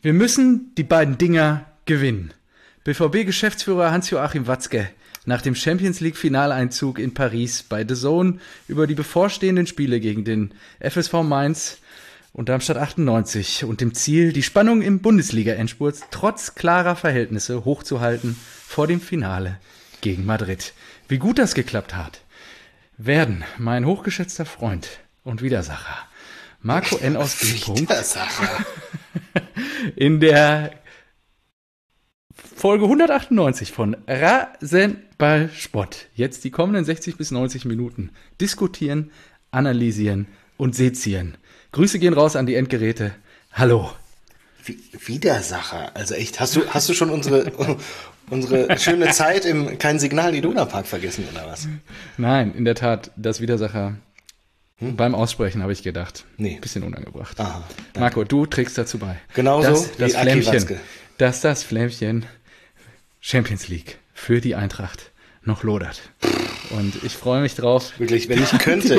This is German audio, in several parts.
Wir müssen die beiden Dinger gewinnen. BVB-Geschäftsführer Hans-Joachim Watzke nach dem Champions-League-Finaleinzug in Paris bei DAZN über die bevorstehenden Spiele gegen den FSV Mainz und Darmstadt 98 und dem Ziel, die Spannung im Bundesliga-Endspurt trotz klarer Verhältnisse hochzuhalten vor dem Finale gegen Madrid. Wie gut das geklappt hat, werden mein hochgeschätzter Freund und Widersacher Marco N. aus B. in der Folge 198 von Rasenballsport jetzt die kommenden 60 bis 90 Minuten diskutieren, analysieren und sezieren. Grüße gehen raus an die Endgeräte. Hallo. Widersacher, also echt, hast du schon unsere schöne Zeit im Kein Signal Iduna Park vergessen, oder was? Nein, in der Tat, das Widersacher beim Aussprechen habe ich gedacht. Nee. Bisschen unangebracht. Aha, Marco, du trägst dazu bei. Genauso das wie Aki Watzke. Dass das Flämmchen Champions League für die Eintracht noch lodert. Und ich freue mich drauf. Wirklich, wenn ich könnte,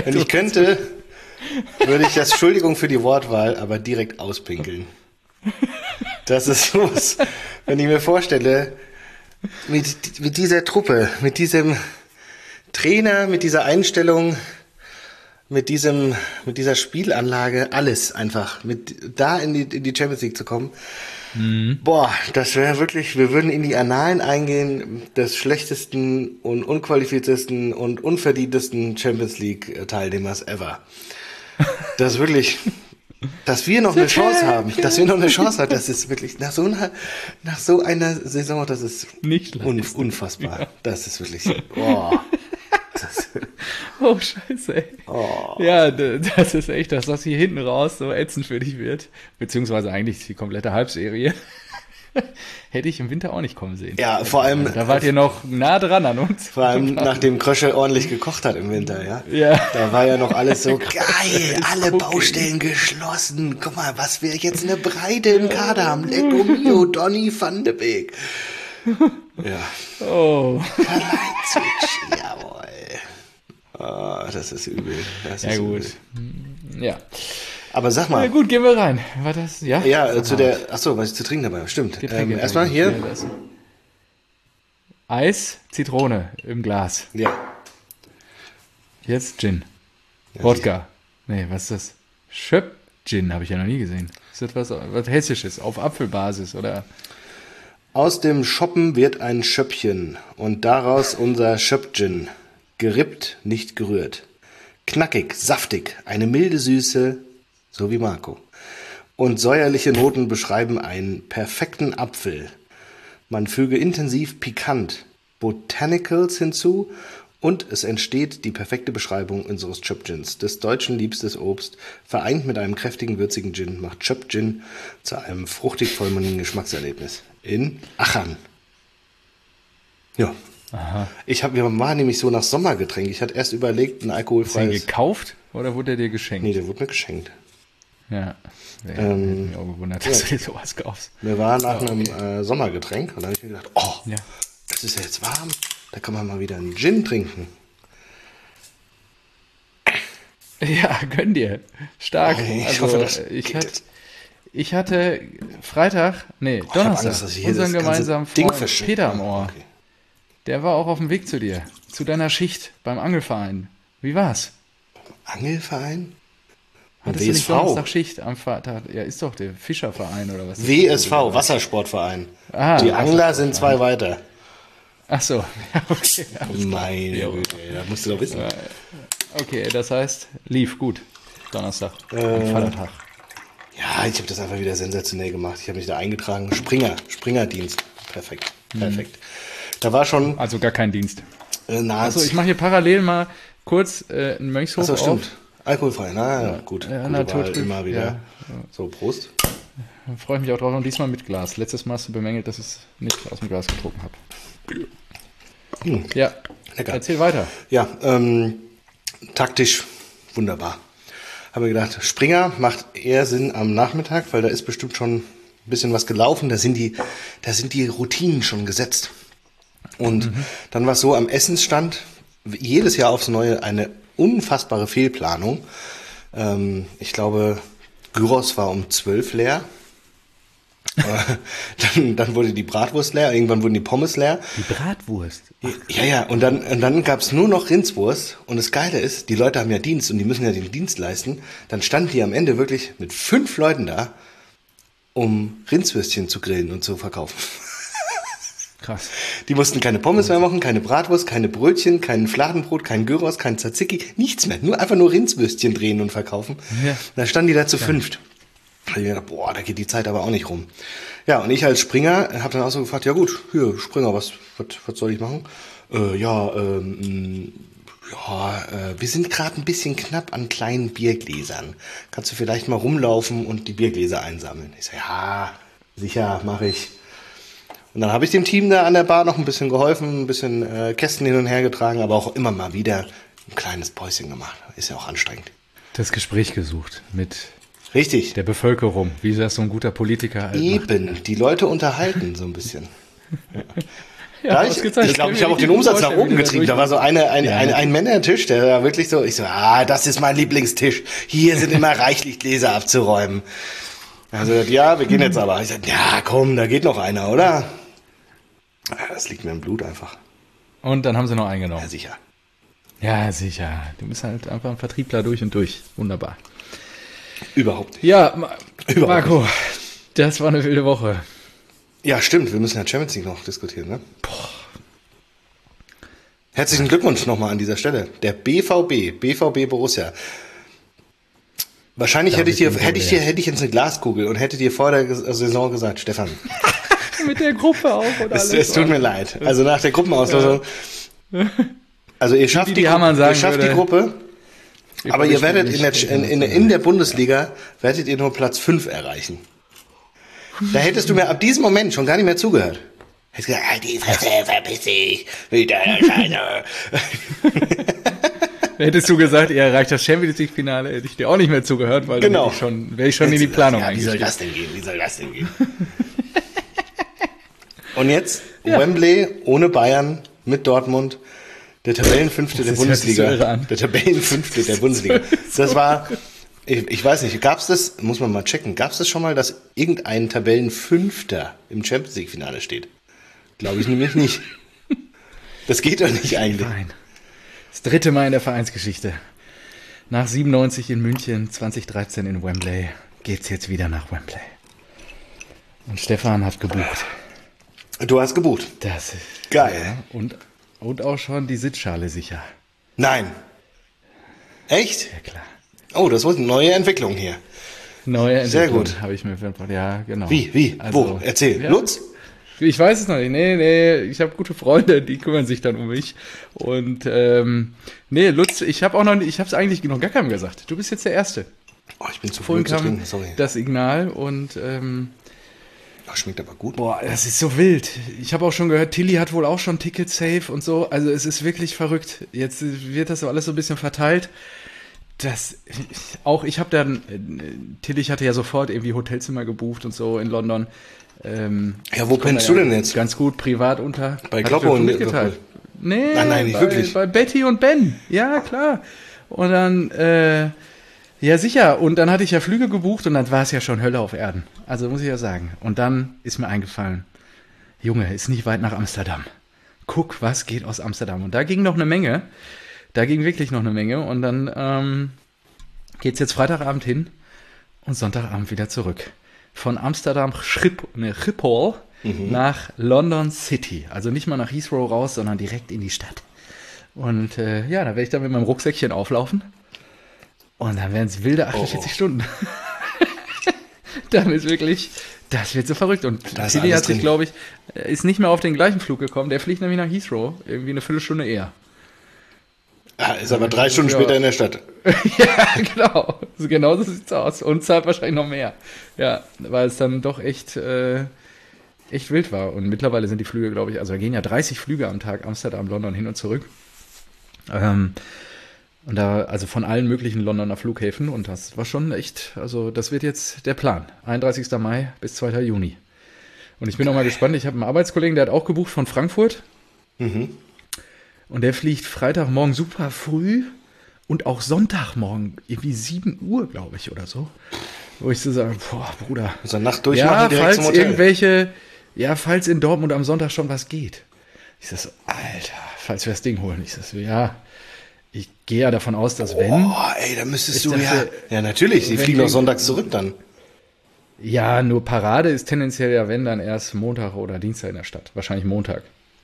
würde ich das, Entschuldigung für die Wortwahl, aber direkt auspinkeln. Das ist los. Wenn ich mir vorstelle, mit dieser Truppe, mit diesem Trainer, mit dieser Einstellung, mit dieser Spielanlage, alles einfach, da in die Champions League zu kommen. Boah, das wäre wirklich, wir würden in die Annalen eingehen des schlechtesten und unqualifiziertesten und unverdientesten Champions League Teilnehmers ever. Das ist wirklich, dass wir noch eine Chance haben, das ist wirklich, nach so einer Saison, das ist nicht unfassbar. Ja. Das ist wirklich, boah. Oh, scheiße, ey. Oh. Ja, das ist echt, dass das hier hinten raus so ätzend für dich wird. Beziehungsweise eigentlich die komplette Halbserie. Hätte ich im Winter auch nicht kommen sehen. Ja, vor allem. Also, da wart ihr noch nah dran an uns. Vor allem, nachdem Krösche ordentlich gekocht hat im Winter, ja. Ja. Da war ja noch alles so geil, alle Baustellen geschlossen. Guck mal, was wir jetzt eine Breite im Kader haben. Lecco mio, Donny van de Beek. Ja. Oh. Kalajdzic, jawohl. Oh, das ist übel. Gut. Ja. Aber sag mal. Na gut, gehen wir rein. War das, ja? Ja, was ich zu trinken dabei habe. Stimmt. Erstmal hier. Eis, Zitrone im Glas. Ja. Jetzt Gin. Wodka. Nee, was ist das? Schöpp-Gin habe ich ja noch nie gesehen. Ist das was Hessisches, auf Apfelbasis, oder? Aus dem Schoppen wird ein Schöppchen und daraus unser Schöpp-Gin. Gerippt, nicht gerührt. Knackig, saftig, eine milde Süße, so wie Marco. Und säuerliche Noten beschreiben einen perfekten Apfel. Man füge intensiv pikant Botanicals hinzu und es entsteht die perfekte Beschreibung unseres Chöp-Gins, des Deutschen liebstes Obst, vereint mit einem kräftigen, würzigen Gin, macht Chöp-Gin zu einem fruchtig vollmundigen Geschmackserlebnis. In Achern. Ja. Aha. Wir waren nämlich so nach Sommergetränk. Ich hatte erst überlegt, ein alkoholfreies... Hast du ihn gekauft oder wurde der dir geschenkt? Nee, der wurde mir geschenkt. Ja. Ich hätte mich auch gewundert, dass du dir sowas kaufst. Wir waren nach einem Sommergetränk und da habe ich mir gedacht, das ist ja jetzt warm, da kann man mal wieder einen Gin trinken. Ja, gönn dir. Stark. Ich hoffe, das ich hatte Donnerstag, Angst, unseren gemeinsamen Freund Peter am Ohr. Okay. Der war auch auf dem Weg zu dir, zu deiner Schicht beim Angelverein. Wie war's? Angelverein? Hattest du nicht Donnerstag Schicht am Vater? Ja, ist doch der Fischerverein oder was? WSV, Wassersportverein. Ah, die Angler sind 2 weiter. Ach so. Ja, okay. Meine Güte, da musst du doch wissen. Okay, das heißt, lief gut. Donnerstag, am Vatertag. Ja, ich habe das einfach wieder sensationell gemacht. Ich habe mich da eingetragen. Springerdienst. Perfekt. Da war schon... Also gar kein Dienst. Also ich mache hier parallel mal kurz einen Mönchshof auf. Achso, stimmt. Auf. Alkoholfrei, gut. Ja, natürlich. Immer wieder. Ja. So, Prost. Da freue ich mich auch drauf und diesmal mit Glas. Letztes Mal hast du bemängelt, dass ich es nicht aus dem Glas getrunken habe. Ja, lecker. Erzähl weiter. Ja, taktisch wunderbar. Habe mir gedacht, Springer macht eher Sinn am Nachmittag, weil da ist bestimmt schon ein bisschen was gelaufen. Da sind die Routinen schon gesetzt. Und dann war es so, am Essensstand jedes Jahr aufs Neue eine unfassbare Fehlplanung. Ich glaube, Gyros war um 12 leer. Dann wurde die Bratwurst leer, irgendwann wurden die Pommes leer. Die Bratwurst? Ja, und dann gab's nur noch Rindswurst. Und das Geile ist, die Leute haben ja Dienst und die müssen ja den Dienst leisten. Dann standen die am Ende wirklich mit 5 Leuten da, um Rindswürstchen zu grillen und zu verkaufen. Krass. Die mussten keine Pommes mehr machen, keine Bratwurst, keine Brötchen, kein Fladenbrot, kein Gyros, kein Tzatziki, nichts mehr. Einfach nur Rindswürstchen drehen und verkaufen. Ja. Da standen die da zu 5. Da hab ich mir gedacht, boah, da geht die Zeit aber auch nicht rum. Ja, und ich als Springer habe dann auch so gefragt, ja gut, hier, Springer, was soll ich machen? Wir sind gerade ein bisschen knapp an kleinen Biergläsern. Kannst du vielleicht mal rumlaufen und die Biergläser einsammeln? Ich so, ja, sicher, mache ich. Und dann habe ich dem Team da an der Bar noch ein bisschen geholfen, ein bisschen Kästen hin und her getragen, aber auch immer mal wieder ein kleines Päuschen gemacht. Ist ja auch anstrengend. Das Gespräch gesucht mit Richtig. Der Bevölkerung, wie das so ein guter Politiker halt eben, macht. Die Leute unterhalten so ein bisschen. Ja, ich glaube, ich habe auch den Umsatz nach oben getrieben. Da war so ein Männertisch, der war wirklich so, ich so, das ist mein Lieblingstisch. Hier sind immer reichlich Gläser abzuräumen. Also, ja, wir gehen jetzt aber. Ich sag, ja, komm, da geht noch einer, oder? Das liegt mir im Blut einfach. Und dann haben sie noch eingenommen. Ja, sicher. Ja, sicher. Du bist halt einfach ein Vertriebler durch und durch. Wunderbar. Überhaupt nicht. Ja, Überhaupt Marco, nicht. Das war eine wilde Woche. Ja, stimmt. Wir müssen ja Champions League noch diskutieren, ne? Boah. Herzlichen Glückwunsch nochmal an dieser Stelle. Der BVB Borussia. Wahrscheinlich hätte ich jetzt eine Glaskugel und hätte dir vor der Saison gesagt, Stefan. Mit der Gruppe auch und alles. Es tut mir leid. Also nach der Gruppenauslosung. Ja. Also ihr schafft die Gruppe. Aber ihr werdet in der Bundesliga werdet ihr nur Platz 5 erreichen. Da hättest du mir ab diesem Moment schon gar nicht mehr zugehört. Hättest gesagt, die Fresse, verpiss dich, wieder Scheiße. Hättest du gesagt, ihr erreicht das Champions League Finale, hätte ich dir auch nicht mehr zugehört, weil dann wäre ich schon in die Planung eingestiegen. Wie soll das denn gehen? Und jetzt Wembley ohne Bayern mit Dortmund. Der Tabellenfünfte der Bundesliga. Der Tabellenfünfte der Bundesliga. Das war, ich weiß nicht, gab's das, muss man mal checken, gab's das schon mal, dass irgendein Tabellenfünfter im Champions League Finale steht? Glaube ich nämlich nicht. Das geht doch nicht eigentlich. Nein. Das 3. Mal in der Vereinsgeschichte. Nach 97 in München, 2013 in Wembley, geht's jetzt wieder nach Wembley. Und Stefan hat gebucht. Du hast gebucht. Das ist geil. Ja, und auch schon die Sitzschale sicher. Nein. Echt? Ja, klar. Oh, das wird eine neue Entwicklung hier. Neue Entwicklung. Sehr gut. Habe ich mir verpasst. Ja, genau. Wie? Also, wo? Erzähl. Ja. Lutz? Ich weiß es noch nicht. Nee. Ich habe gute Freunde, die kümmern sich dann um mich. Und Lutz, ich habe es eigentlich noch gar keinem gesagt. Du bist jetzt der Erste. Oh, ich bin zu früh zu trinken, sorry. Das Signal und schmeckt aber gut. Boah, das ist so wild. Ich habe auch schon gehört, Tilly hat wohl auch schon Tickets safe und so. Also es ist wirklich verrückt. Jetzt wird das so alles so ein bisschen verteilt. Ich habe dann, Tilly hatte ja sofort irgendwie Hotelzimmer gebucht und so in London. Wo pennst du denn jetzt? Ganz gut, privat unter. Bei Kloppo und mitgeteilt. Nee, nein, nicht wirklich. Bei Betty und Ben. Ja, klar. Und dann, ja, sicher. Und dann hatte ich ja Flüge gebucht und dann war es ja schon Hölle auf Erden. Also muss ich ja sagen. Und dann ist mir eingefallen, Junge, ist nicht weit nach Amsterdam. Guck, was geht aus Amsterdam. Und da ging noch eine Menge. Da ging wirklich noch eine Menge. Und dann geht's jetzt Freitagabend hin und Sonntagabend wieder zurück. Von Amsterdam Schiphol nach London City. Also nicht mal nach Heathrow raus, sondern direkt in die Stadt. Und da werde ich dann mit meinem Rucksäckchen auflaufen. Und dann werden es wilde 48 Stunden. Dann ist wirklich, das wird so verrückt. Und Tilly hat sich, glaube ich, ist nicht mehr auf den gleichen Flug gekommen. Der fliegt nämlich nach Heathrow, irgendwie eine Viertelstunde eher. Ist aber 3 Stunden später in der Stadt. Ja, genau. Genau so sieht's aus. Und zahlt wahrscheinlich noch mehr. Ja, weil es dann doch echt wild war. Und mittlerweile sind die Flüge, glaube ich, also da gehen ja 30 Flüge am Tag, Amsterdam, London hin und zurück. Und da, also von allen möglichen Londoner Flughäfen. Und das war schon echt, also das wird jetzt der Plan. 31. Mai bis 2. Juni. Und ich bin auch mal gespannt. Ich habe einen Arbeitskollegen, der hat auch gebucht von Frankfurt. Mhm. Und der fliegt Freitagmorgen super früh und auch Sonntagmorgen irgendwie 7 Uhr, glaube ich, oder so. Wo ich so sage, boah, Bruder. So eine Nacht durchmachen, direkt zum Hotel. Falls in Dortmund am Sonntag schon was geht. Ich sag so, Alter, falls wir das Ding holen. Ich sag so, ja, ich gehe ja davon aus, dass wenn... Oh, ey, da müsstest du Ja, natürlich, die fliegen auch sonntags zurück dann. Ja, nur Parade ist tendenziell ja, wenn, dann erst Montag oder Dienstag in der Stadt. Wahrscheinlich Montag.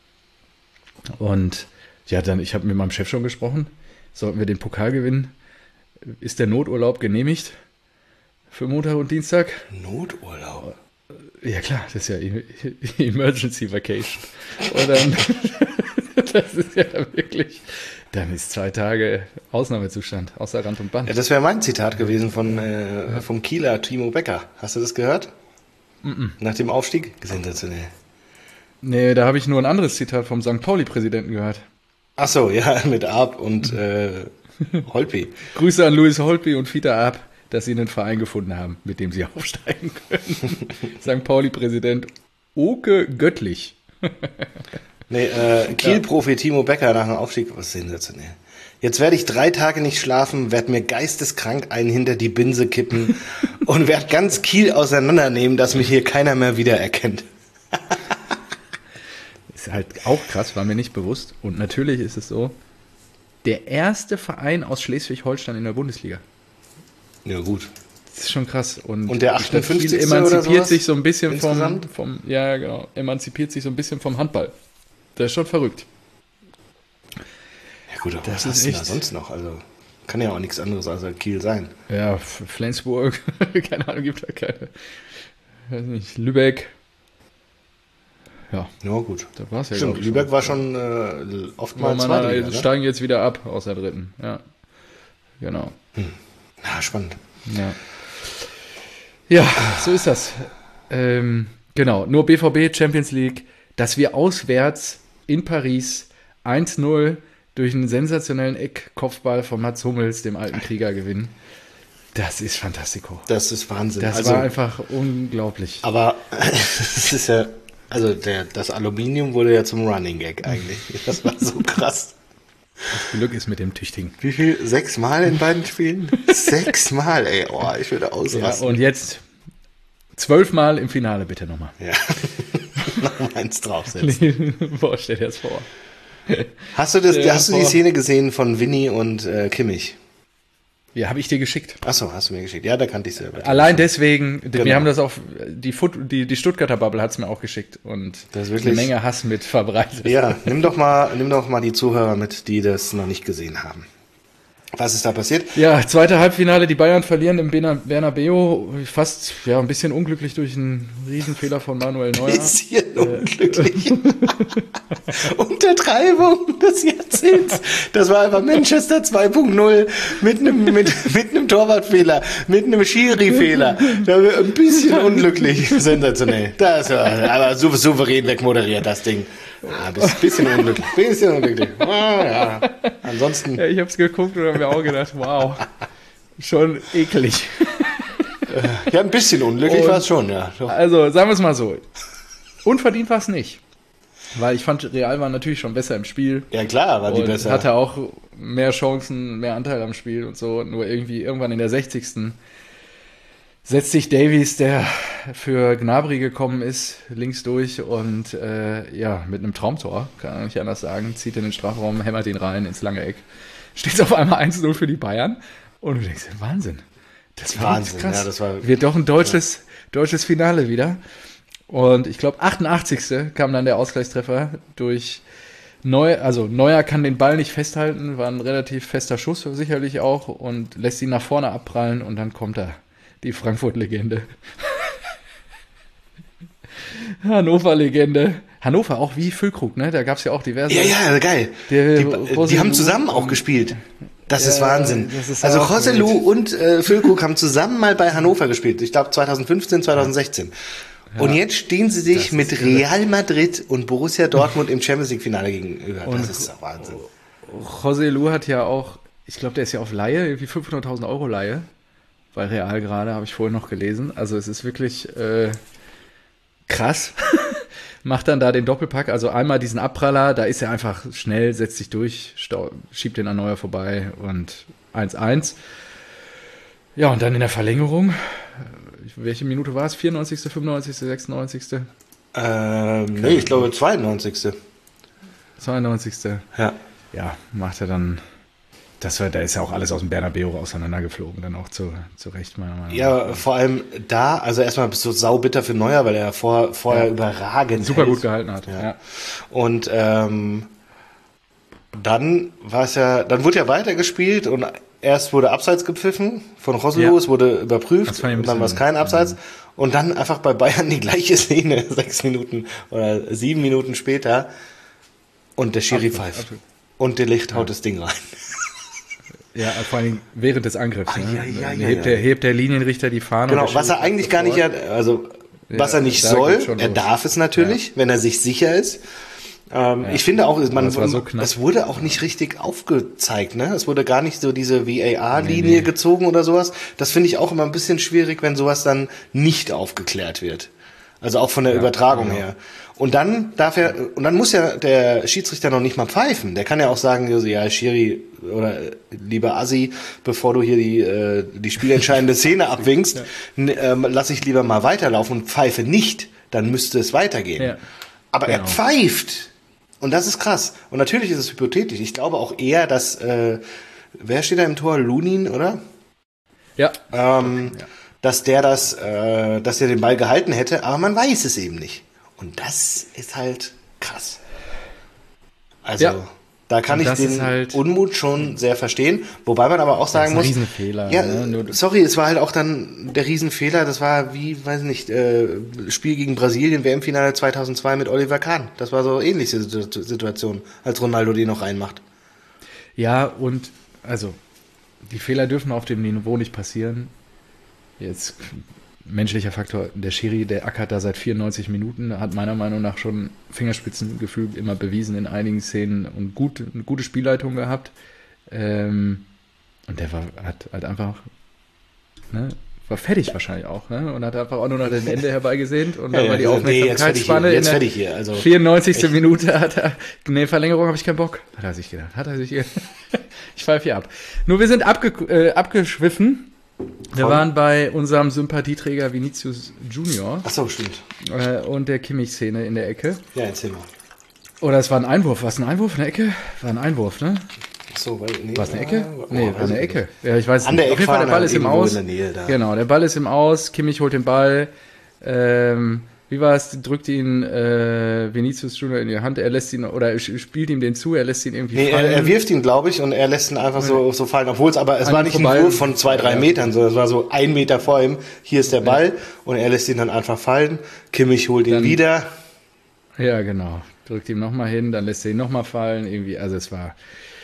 Und ja, dann, ich habe mit meinem Chef schon gesprochen. Sollten wir den Pokal gewinnen, ist der Noturlaub genehmigt für Montag und Dienstag. Noturlaub? Ja klar, das ist ja Emergency Vacation. Und dann, das ist ja wirklich, dann ist 2 Tage Ausnahmezustand, außer Rand und Band. Ja, das wäre mein Zitat gewesen vom Kieler Timo Becker. Hast du das gehört? Nach dem Aufstieg? Sensationell. Nee, da habe ich nur ein anderes Zitat vom St. Pauli-Präsidenten gehört. Ach so, ja, mit Arp und Holpi. Grüße an Louis Holpi und Fiete Arp, dass sie einen Verein gefunden haben, mit dem sie aufsteigen können. St. Pauli-Präsident Oke Göttlich. Nee, Kiel-Profi Timo Becker nach dem Aufstieg, was sensationell. Jetzt werde ich 3 Tage nicht schlafen, werde mir geisteskrank einen hinter die Binse kippen und werde ganz Kiel auseinandernehmen, dass mich hier keiner mehr wiedererkennt. Ist halt auch krass, war mir nicht bewusst. Und natürlich ist es so, der erste Verein aus Schleswig-Holstein in der Bundesliga. Ja, gut. Das ist schon krass. Und der 58. Kiel emanzipiert oder sich so ein bisschen insgesamt? emanzipiert sich so ein bisschen vom Handball. Das ist schon verrückt. Ja gut, aber Das was hast ist du da echt- sonst noch? Also kann ja auch nichts anderes als Kiel sein. Ja, Flensburg, keine Ahnung, gibt da keine. Weiß nicht, Lübeck. Ja, Ja, gut. das war's ja. Stimmt, glaub ich, Lübeck schon. war schon oft mal Nein, Zweitliga, ne? steigen jetzt wieder ab aus der dritten. Ja, genau. Ja, spannend. Ja, so ist das. Genau, nur BVB Champions League, dass wir auswärts in Paris 1-0 durch einen sensationellen Eckkopfball von Mats Hummels, dem alten Krieger, gewinnen. Das ist fantastico. Das ist Wahnsinn. Das war einfach unglaublich. Aber es ist ja, also das Aluminium wurde ja zum Running Gag eigentlich. Das war so krass. Das Glück ist mit dem Tüchtigen. Wie viel? 6 Mal in beiden Spielen? 6 Mal, ey. Oh, ich würde Ja, ausrasten. und jetzt 12 Mal im Finale, bitte nochmal. Ja. Noch mal eins draufsetzen. Boah, stell dir das vor. Hast du die vor. Szene gesehen von Winnie und Kimmich? Ja, habe ich dir geschickt. Achso, hast du mir geschickt. Ja, da kannte ich selber. Allein deswegen, Genau. wir haben das auch, die Stuttgarter Bubble hat es mir auch geschickt und Das ist wirklich- eine Menge Hass mit verbreitet. Ja, nimm doch mal die Zuhörer mit, die das noch nicht gesehen haben. Was ist da passiert? Ja, zweite Halbfinale, die Bayern verlieren im Bernabeu, fast ja ein bisschen unglücklich durch einen Riesenfehler von Manuel Neuer. Bisschen unglücklich. Untertreibung des Jahrzehnts. Das war einfach Manchester 2.0 mit einem Torwartfehler, mit einem Schiri-Fehler. Da war ein bisschen unglücklich. Sensationell. Das war aber souverän wegmoderiert, das Ding. Ah, bisschen unglücklich. Ah, ja. Ansonsten. Ja, ich hab's geguckt und hab mir auch gedacht, wow, schon eklig. Ja, ein bisschen unglücklich Und- war es schon, ja. Doch. Also, sagen wir es mal so. Unverdient war es nicht. Weil ich fand, Real war natürlich schon besser im Spiel. Ja, klar, war die Und besser. hatte auch mehr Chancen, mehr Anteil am Spiel und so. Nur irgendwie irgendwann in der 60. setzt sich Davies, der für Gnabry gekommen ist, links durch und mit einem Traumtor, kann man nicht anders sagen, zieht in den Strafraum, hämmert ihn rein ins lange Eck. Steht auf einmal 1-0 für die Bayern und du denkst, Wahnsinn. Das war Wahnsinn, krass. ja, das war- Wird doch ein deutsches Finale wieder. Und ich glaube, 88. kam dann der Ausgleichstreffer durch Neuer. Also Neuer kann den Ball nicht festhalten, war ein relativ fester Schuss sicherlich auch und lässt ihn nach vorne abprallen und dann kommt er, die Frankfurt-Legende. Hannover-Legende. Hannover auch wie Füllkrug, ne? Da gab es ja auch diverse. Ja, geil. Der Die Roselu haben zusammen auch gespielt. Das ist Ja, Wahnsinn. das ist Also auch Roselu wild. und Füllkrug haben zusammen mal bei Hannover gespielt. Ich glaube 2015, 2016. Und jetzt stehen sie sich mit Real Madrid und Borussia Dortmund im Champions League Finale gegenüber. Das ist doch Wahnsinn. José Lu hat ja auch, ich glaube, der ist ja auf Leihe, irgendwie 500.000 Euro Leihe. Bei Real gerade, habe ich vorhin noch gelesen. Also es ist wirklich krass. Macht dann da den Doppelpack, also einmal diesen Abpraller, da ist er einfach schnell, setzt sich durch, schiebt den an Neuer vorbei und 1-1. Ja, und dann in der Verlängerung, welche Minute war es? 94., 95., 96.? Nee, ich glaube 92. 92. Ja. Ja, macht er dann. Da ist ja auch alles aus dem Bernabeu auseinandergeflogen, dann auch zu Recht, meiner Meinung nach. Ja, vor allem da, also erstmal bist du saubitter für Neuer, weil er vorher überragend super hält. gut gehalten hat. Ja. Und dann wurde ja weitergespielt und erst wurde Abseits gepfiffen von Roselu, es wurde überprüft und dann war es kein Abseits. Und dann einfach bei Bayern die gleiche Szene, 6 Minuten oder 7 Minuten später und der Schiri pfeift. Und der Licht haut das Ding rein. Ja, vor allem während des Angriffs. Hebt der Linienrichter die Fahne. Genau, was er eigentlich gar nicht, was er nicht soll, er darf es natürlich, wenn er sich sicher ist. Ich finde auch, es wurde auch nicht richtig aufgezeigt, ne? Es wurde gar nicht so diese VAR-Linie gezogen oder sowas. Das finde ich auch immer ein bisschen schwierig, wenn sowas dann nicht aufgeklärt wird. Also auch von der Übertragung her. Und dann muss ja der Schiedsrichter noch nicht mal pfeifen. Der kann ja auch sagen, ja, Schiri oder lieber Assi, bevor du hier die spielentscheidende Szene abwinkst, lass ich lieber mal weiterlaufen und pfeife nicht. Dann müsste es weitergehen. Ja. Aber er pfeift. Und das ist krass. Und natürlich ist es hypothetisch. Ich glaube auch eher, dass, wer steht da im Tor? Lunin, oder? Ja. Dass der den Ball gehalten hätte, aber man weiß es eben nicht. Und das ist halt krass. Also, da kann ich den Unmut schon sehr verstehen. Wobei man aber auch sagen muss. Das ist ein Riesenfehler. Ja, sorry, es war halt auch dann der Riesenfehler. Das war Spiel gegen Brasilien, WM-Finale 2002 mit Oliver Kahn. Das war so ähnliche Situation, als Ronaldo die noch reinmacht. Ja, und also, die Fehler dürfen auf dem Niveau nicht passieren. Jetzt menschlicher Faktor, der Schiri, der ackert da seit 94 Minuten, hat meiner Meinung nach schon Fingerspitzengefühl immer bewiesen in einigen Szenen und eine gute Spielleitung gehabt. Und der hat halt einfach, war fertig wahrscheinlich auch, und hat einfach auch nur noch das Ende herbeigesehnt und dann war die Aufmerksamkeitsspanne in der 94. Minute hat er, Verlängerung habe ich keinen Bock, hat er sich gedacht. Ich pfeife hier ab. Nur wir sind abgeschwiffen. Wir waren bei unserem Sympathieträger Vinicius Junior. Ach so, stimmt. Und der Kimmich-Szene in der Ecke. Ja, erzähl mal. Oder es war ein Einwurf. War es ein Einwurf in der Ecke? War ein Einwurf, ne? Ach so, war es eine Ecke? War eine Ecke. Ja, ich weiß nicht. Auf jeden Fall, der Ball ist im Aus. Genau, der Ball ist im Aus. Kimmich holt den Ball. Wie war es? Drückt ihn Vinicius Junior in die Hand. Er lässt ihn, oder spielt ihm den zu. Er lässt ihn irgendwie fallen. Er wirft ihn, glaube ich, und er lässt ihn einfach so fallen. Obwohl es war nicht ein Wurf von 2-3 Metern, sondern es war so 1 Meter vor ihm. Hier ist der Ball und er lässt ihn dann einfach fallen. Kimmich holt ihn wieder. Ja, genau. Drückt ihm nochmal hin, dann lässt er ihn nochmal fallen. Irgendwie, also es war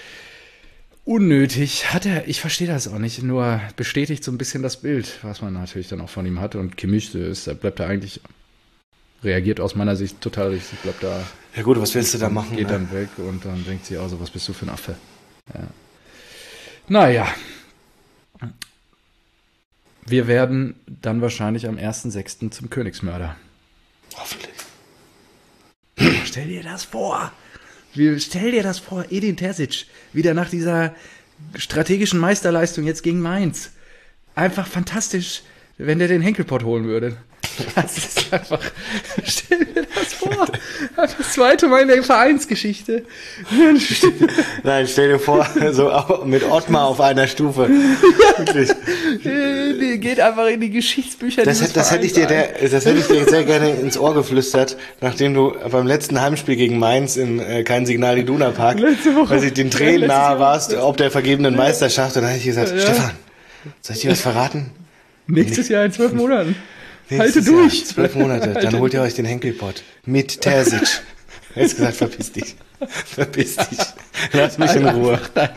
unnötig. Ich verstehe das auch nicht, nur bestätigt so ein bisschen das Bild, was man natürlich dann auch von ihm hat. Und Kimmich bleibt da eigentlich, reagiert aus meiner Sicht total richtig, bleibt da. Ja gut, was willst du da machen? Geht dann weg und dann denkt sie auch so, was bist du für ein Affe? Ja. Naja. Wir werden dann wahrscheinlich am 1.6. zum Königsmörder. Hoffentlich. Stell dir das vor. Edin Terzic, wieder nach dieser strategischen Meisterleistung jetzt gegen Mainz. Einfach fantastisch, wenn der den Henkelpott holen würde. Das ist einfach, stell dir das vor. Das zweite Mal in der Vereinsgeschichte. Nein, stell dir vor, so mit Ottmar auf einer Stufe. Wirklich. Die geht einfach in die Geschichtsbücher. Das hätte ich dir sehr gerne ins Ohr geflüstert, nachdem du beim letzten Heimspiel gegen Mainz im kein Signal Iduna Park, weil ich den Tränen nahe warst, ob der vergebenen Meisterschaft, und dann habe ich gesagt, Stefan, soll ich dir was verraten? Nächstes Jahr in 12 Monaten. Halte durch. 12 Monate, dann holt ihr euch den Henkelpott. Mit Terzic. Er hat gesagt, verpiss dich. Verpiss dich. Lass mich in Ruhe.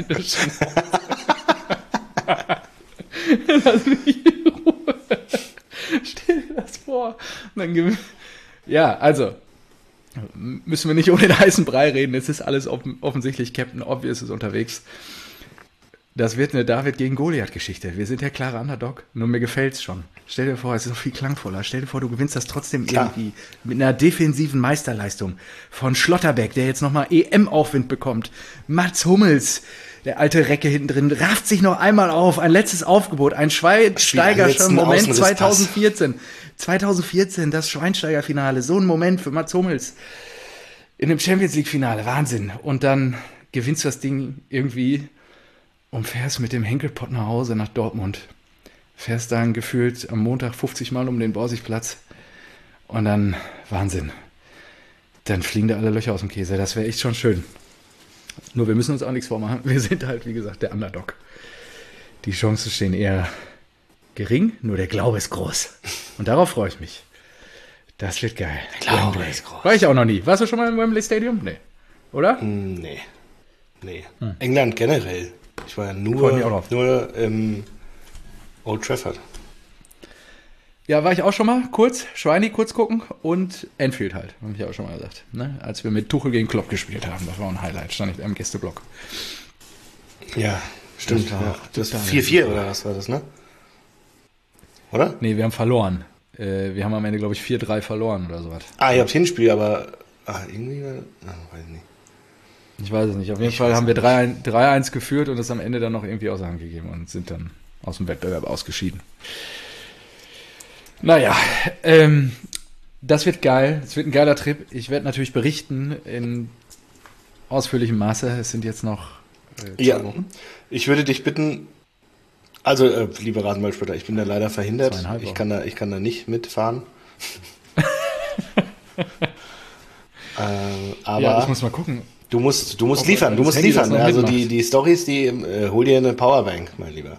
Lass mich in Ruhe. Stell dir das vor. Ja, also, müssen wir nicht um den heißen Brei reden. Es ist alles offensichtlich, Captain Obvious ist unterwegs. Das wird eine David gegen Goliath-Geschichte. Wir sind der klare Underdog, nur mir gefällt's schon. Stell dir vor, es ist noch viel klangvoller. Stell dir vor, du gewinnst das trotzdem irgendwie mit einer defensiven Meisterleistung von Schlotterbeck, der jetzt nochmal EM-Aufwind bekommt. Mats Hummels, Der alte Recke hinten drin rafft sich noch einmal auf. Ein letztes Aufgebot. Ein schweinsteigerischer Moment 2014. 2014, das Schweinsteiger-Finale. So ein Moment für Mats Hummels. In dem Champions-League-Finale. Wahnsinn. Und dann gewinnst du das Ding irgendwie und fährst mit dem Henkelpott nach Hause nach Dortmund. Fährst dann gefühlt am Montag 50 Mal um den Borsigplatz. Und dann, Wahnsinn. Dann fliegen da alle Löcher aus dem Käse. Das wäre echt schon schön. Nur wir müssen uns auch nichts vormachen. Wir sind halt, wie gesagt, der Underdog. Die Chancen stehen eher gering, nur der Glaube ist groß. Und darauf freue ich mich. Das wird geil. Der Glaube ist groß. War ich auch noch nie. Warst du schon mal im Wembley Stadium? Nee. Oder? Nee. England generell. Ich war ja Freut mich auch drauf. nur im Old Trafford. Ja, war ich auch schon mal kurz. Schweini kurz gucken und Anfield halt. Habe ich auch schon mal gesagt. Ne? Als wir mit Tuchel gegen Klopp gespielt haben. Das war ein Highlight. Stand ich im Gästeblock. Ja, stimmt. Das war Ja. Das total 4-4 oder was war das, ne? Oder? Nee, wir haben verloren. Wir haben am Ende, glaube ich, 4-3 verloren oder sowas. Ihr habt Hinspiel, aber irgendwie, weiß ich nicht. Ich weiß es nicht. Auf jeden Fall haben wir 3-1 geführt und das am Ende dann noch irgendwie außer Hand gegeben und sind dann aus dem Wettbewerb ausgeschieden. Naja, das wird geil. Es wird ein geiler Trip. Ich werde natürlich berichten in ausführlichem Maße. Es sind jetzt noch 2 Wochen. Ich würde dich bitten, also liebe Rasenballspieler, ich bin da leider verhindert. 2,5 Wochen. Ich kann da nicht mitfahren. Aber ja, ich muss mal gucken. du musst liefern. Du musst Handy das liefern. noch Also mitmacht. die Storys, hol dir eine Powerbank, mein Lieber.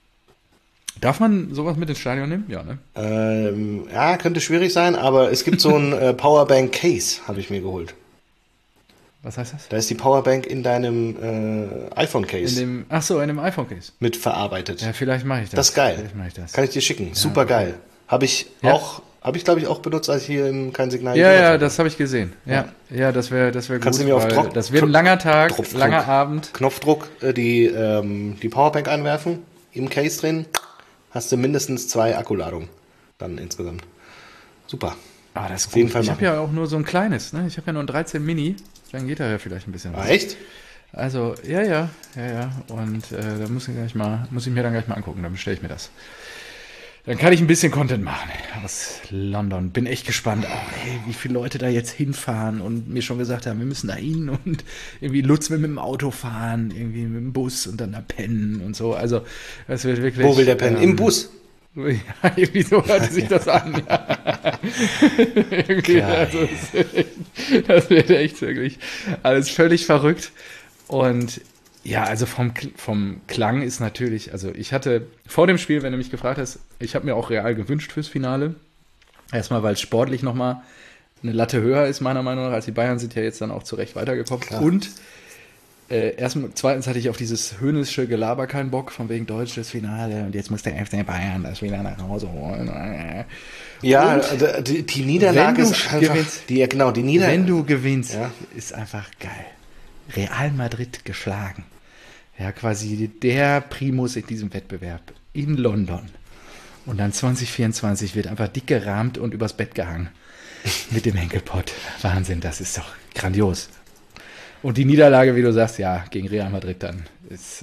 Darf man sowas mit ins Stadion nehmen? Ja, ne? Ja, könnte schwierig sein, aber es gibt so ein Powerbank Case, habe ich mir geholt. Was heißt das? Da ist die Powerbank in deinem iPhone Case in dem iPhone-Case. mit verarbeitet. Ja, vielleicht mache ich das. Das ist geil. Vielleicht mache ich das. Kann ich dir schicken. Super geil. Habe ich glaube ich auch benutzt, als ich hier in kein Signal Ja, gehört ja, habe. das habe ich gesehen. Ja, das wäre gut. Kannst du mir auf weil das wird ein langer Tag, Knopfdruck. langer Abend. Knopfdruck die Powerbank einwerfen, im Case drin, hast du mindestens 2 Akkuladungen dann insgesamt. Super. Ah, das ist Auf jeden gut. Fall Ich machen. habe ja auch nur so ein kleines, ne? Ich habe ja nur ein 13 Mini, dann geht da ja vielleicht ein bisschen was. Echt? Also, ja. Und da muss ich mir dann gleich mal angucken, dann bestelle ich mir das. Dann kann ich ein bisschen Content machen aus London. Bin echt gespannt, wie viele Leute da jetzt hinfahren und mir schon gesagt haben, wir müssen da hin und irgendwie Lutz will mit dem Auto fahren, irgendwie mit dem Bus und dann da pennen und so. Also, das wird wirklich... Wo will der pennen? Im Bus? Ja, irgendwie so hört sich das an. Ja. Irgendwie, also, das wird echt wirklich alles völlig verrückt. Und ja, also vom Klang ist natürlich, also ich hatte vor dem Spiel, wenn du mich gefragt hast, ich habe mir auch Real gewünscht fürs Finale. Erstmal, weil es sportlich nochmal eine Latte höher ist, meiner Meinung nach, als die Bayern sind ja jetzt dann auch zu Recht weitergekommen. Klar. Und zweitens hatte ich auf dieses höhnische Gelaber keinen Bock, von wegen deutsches Finale und jetzt muss der FC Bayern das wieder nach Hause holen. Ja, und die Niederlage ist einfach... Die Niederlage. Wenn du gewinnst, Ja. ist einfach geil. Real Madrid geschlagen. Ja, quasi der Primus in diesem Wettbewerb in London. Und dann 2024 wird einfach dick gerahmt und übers Bett gehangen. Mit dem Henkelpott. Wahnsinn, das ist doch grandios. Und die Niederlage, wie du sagst, ja, gegen Real Madrid dann ist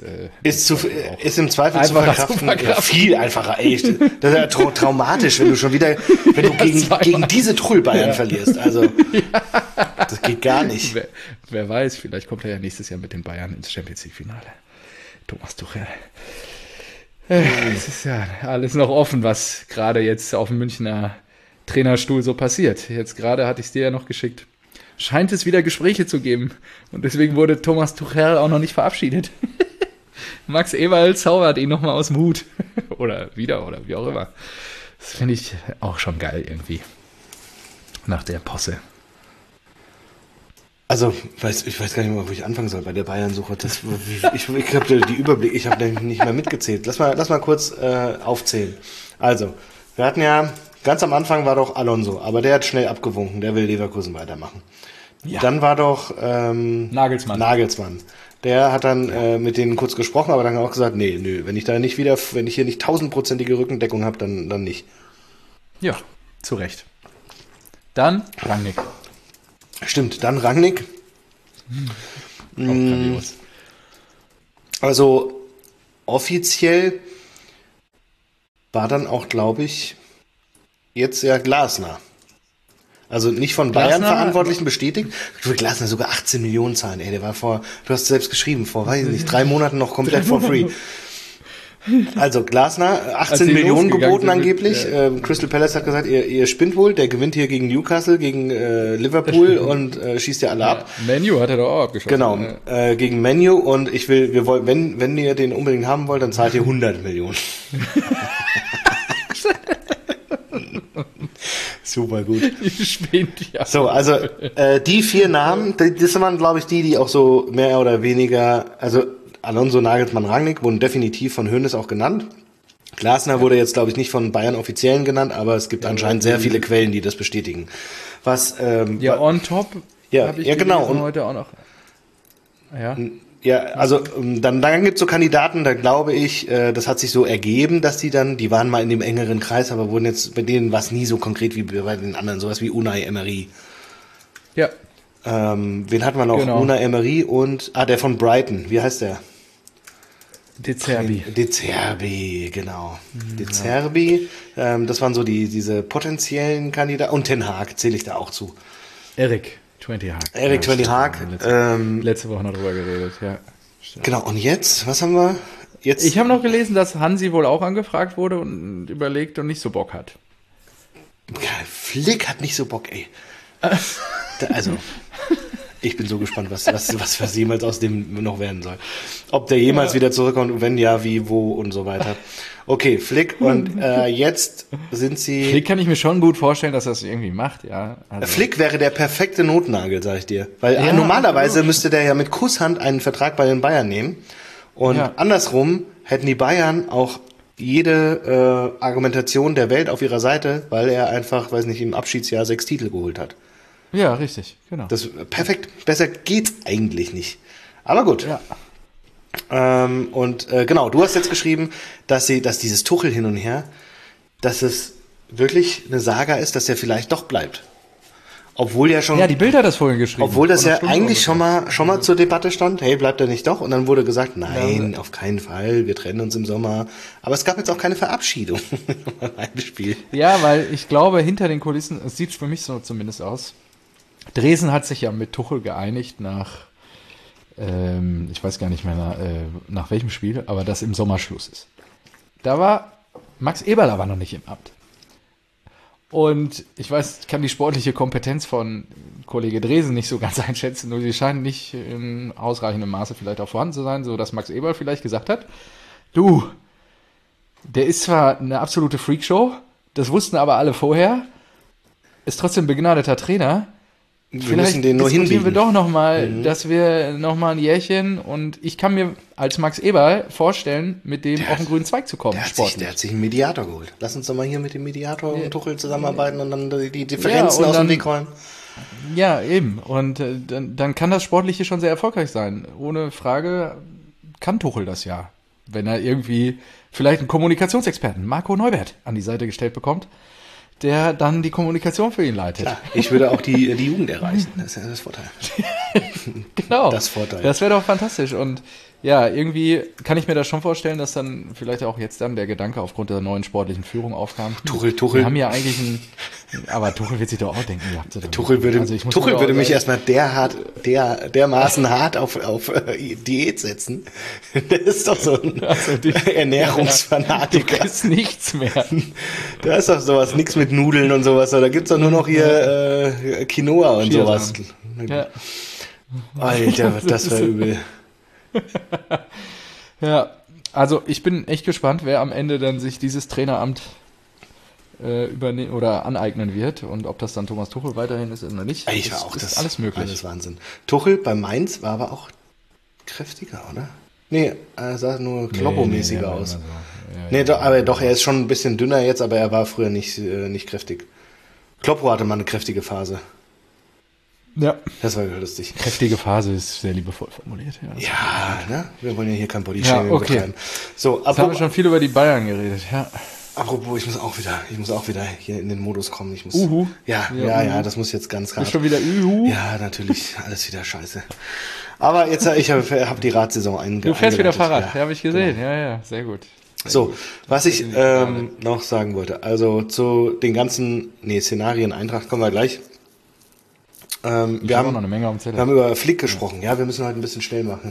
im Zweifel zu Einfacher verkraften. zu verkraften. Ja, viel einfacher. Ey, das ist ja traumatisch, wenn du gegen diese Trull-Bayern verlierst. Also, das geht gar nicht. Wer weiß, vielleicht kommt er ja nächstes Jahr mit den Bayern ins Champions League-Finale. Thomas Tuchel. Es ist ja alles noch offen, was gerade jetzt auf dem Münchner Trainerstuhl so passiert. Jetzt gerade hatte ich es dir ja noch geschickt. Scheint es wieder Gespräche zu geben. Und deswegen wurde Thomas Tuchel auch noch nicht verabschiedet. Max Eberl zaubert ihn nochmal aus dem Hut. Oder wieder, oder wie auch immer. Das finde ich auch schon geil irgendwie. Nach der Posse. Also, ich weiß gar nicht mehr, wo ich anfangen soll bei der Bayern-Suche. Ich habe die Überblick, ich habe nicht mehr mitgezählt. Lass mal kurz aufzählen. Also, wir hatten ja, ganz am Anfang war doch Alonso, aber der hat schnell abgewunken, der will Leverkusen weitermachen. Ja. Dann war doch Nagelsmann. Der hat dann mit denen kurz gesprochen, aber dann auch gesagt, nee, wenn ich hier nicht 1000%ige Rückendeckung habe, dann nicht. Ja, zu Recht. Dann Rangnick. Stimmt, dann Rangnick. Auch grandios. Also offiziell war dann auch, glaube ich, jetzt ja Glasner. Also nicht von Bayern-Verantwortlichen bestätigt. Du, Glasner sogar 18 Millionen zahlen, ey, der war du hast selbst geschrieben, vor, weiß ich nicht, 3 Monaten noch komplett for free. Also Glasner, 18 Millionen geboten angeblich. Crystal Palace hat gesagt, ihr spinnt wohl, der gewinnt hier gegen Newcastle, gegen Liverpool und schießt ja alle ab. Menu hat er doch auch abgeschossen. Genau, gegen Menu und wir wollen, wenn ihr den unbedingt haben wollt, dann zahlt ihr 100 Millionen. Super gut. So, also die 4 Namen, das waren, glaube ich, die auch so mehr oder weniger, also Alonso, Nagelsmann, Rangnick wurden definitiv von Hoeneß auch genannt. Glasner wurde jetzt, glaube ich, nicht von Bayern Offiziellen genannt, aber es gibt anscheinend sehr viele Quellen, die das bestätigen. Was on top habe ich genau. Und heute auch noch. Ja, also dann gibt's so Kandidaten, da glaube ich, das hat sich so ergeben, dass die waren mal in dem engeren Kreis, aber wurden jetzt, bei denen war es nie so konkret wie bei den anderen, sowas wie Unai Emery. Ja. Wen hatten wir noch? Genau. Unai Emery und, der von Brighton, wie heißt der? De Zerbi, genau. De Zerbi, das waren so diese potenziellen Kandidaten. Und Ten Hag zähle ich da auch zu. Erik 20 Hag. Erik 20 Hag. Letzte Woche noch drüber geredet, ja. Genau, und jetzt, was haben wir? Jetzt. Ich habe noch gelesen, dass Hansi wohl auch angefragt wurde und überlegt und nicht so Bock hat. Flick hat nicht so Bock, ey. Also, ich bin so gespannt, was jemals aus dem noch werden soll. Ob der jemals wieder zurückkommt und wenn ja, wie, wo und so weiter. Okay, Flick und jetzt sind sie... Flick kann ich mir schon gut vorstellen, dass er es irgendwie macht, ja. Also. Flick wäre der perfekte Notnagel, sag ich dir. Weil normalerweise müsste der ja mit Kusshand einen Vertrag bei den Bayern nehmen. Und andersrum hätten die Bayern auch jede Argumentation der Welt auf ihrer Seite, weil er einfach, weiß nicht, im Abschiedsjahr 6 Titel geholt hat. Ja, richtig, genau. Das perfekt, besser geht's eigentlich nicht. Aber gut. Ja. Genau, du hast jetzt geschrieben, dass dieses Tuchel hin und her, dass es wirklich eine Saga ist, dass er vielleicht doch bleibt. Obwohl ja schon. Ja, die Bild hat das vorhin geschrieben. Obwohl das ja eigentlich schon mal zur Debatte stand. Hey, bleibt er nicht doch? Und dann wurde gesagt, nein, auf keinen Fall. Wir trennen uns im Sommer. Aber es gab jetzt auch keine Verabschiedung beim Spiel. Ja, weil ich glaube, hinter den Kulissen, es sieht für mich so zumindest aus. Dresden hat sich ja mit Tuchel geeinigt nach, ich weiß gar nicht mehr nach welchem Spiel, aber dass im Sommer Schluss ist. Da war Max Eberl aber noch nicht im Amt. Und ich kann die sportliche Kompetenz von Kollege Dresden nicht so ganz einschätzen, nur sie scheint nicht in ausreichendem Maße vielleicht auch vorhanden zu sein, so dass Max Eberl vielleicht gesagt hat, du, der ist zwar eine absolute Freakshow, das wussten aber alle vorher, ist trotzdem ein begnadeter Trainer. Wir müssen den nur hinbiegen. Wir doch nochmal, dass wir nochmal ein Jährchen und ich kann mir als Max Eberl vorstellen, mit dem auf den grünen Zweig zu kommen. Der hat sich einen Mediator geholt. Lass uns doch mal hier mit dem Mediator und Tuchel zusammenarbeiten und dann die Differenzen aus dem Weg räumen. Ja, eben. Und dann kann das Sportliche schon sehr erfolgreich sein. Ohne Frage kann Tuchel das ja. Wenn er irgendwie vielleicht einen Kommunikationsexperten, Marco Neubert, an die Seite gestellt bekommt, der dann die Kommunikation für ihn leitet. Klar, ich würde auch die Jugend erreichen. Das ist ja das Vorteil. Genau. Das Vorteil. Das wäre doch fantastisch. Und ja, irgendwie kann ich mir das schon vorstellen, dass dann vielleicht auch jetzt dann der Gedanke aufgrund der neuen sportlichen Führung aufkam. Tuchel. Wir haben ja eigentlich aber Tuchel wird sich doch auch denken, ihr habt Tuchel würde mich erstmal dermaßen hart auf Diät setzen. Der ist doch so ein Ernährungsfanatiker. Da ist nichts mehr. Da ist doch sowas, nichts mit Nudeln und sowas. Da gibt's doch nur noch hier Quinoa und sowas. Ja. Alter, das war übel. Ja, also ich bin echt gespannt, wer am Ende dann sich dieses Traineramt übernehmen oder aneignen wird und ob das dann Thomas Tuchel weiterhin ist oder nicht. Ich war auch das alles möglich. Alles Wahnsinn. Tuchel bei Mainz war aber auch kräftiger, oder? Nee, er sah nur Kloppo-mäßiger aus. So. Aber er ist schon ein bisschen dünner jetzt, aber er war früher nicht kräftig. Kloppo hatte mal eine kräftige Phase. Ja. Das war lustig. Kräftige Phase ist sehr liebevoll formuliert. Ja, ne? Wir wollen ja hier kein Bodyshaming betreiben. So, jetzt haben wir schon viel über die Bayern geredet, ja. Apropos, ich muss auch wieder hier in den Modus kommen. Ich muss, Uhu. Ja, das muss jetzt ganz Ist schon wieder Uhu? Ja, natürlich, alles wieder scheiße. Aber jetzt, ich hab die Radsaison eingeleitet. Du fährst wieder Fahrrad, ja, habe ich gesehen. Genau. Ja, sehr gut. So, was ich noch sagen wollte, also zu den ganzen Szenarien Eintracht kommen wir gleich. Wir haben noch eine Menge am Zettel. Wir haben über Flick gesprochen. Ja, wir müssen heute ein bisschen schnell machen.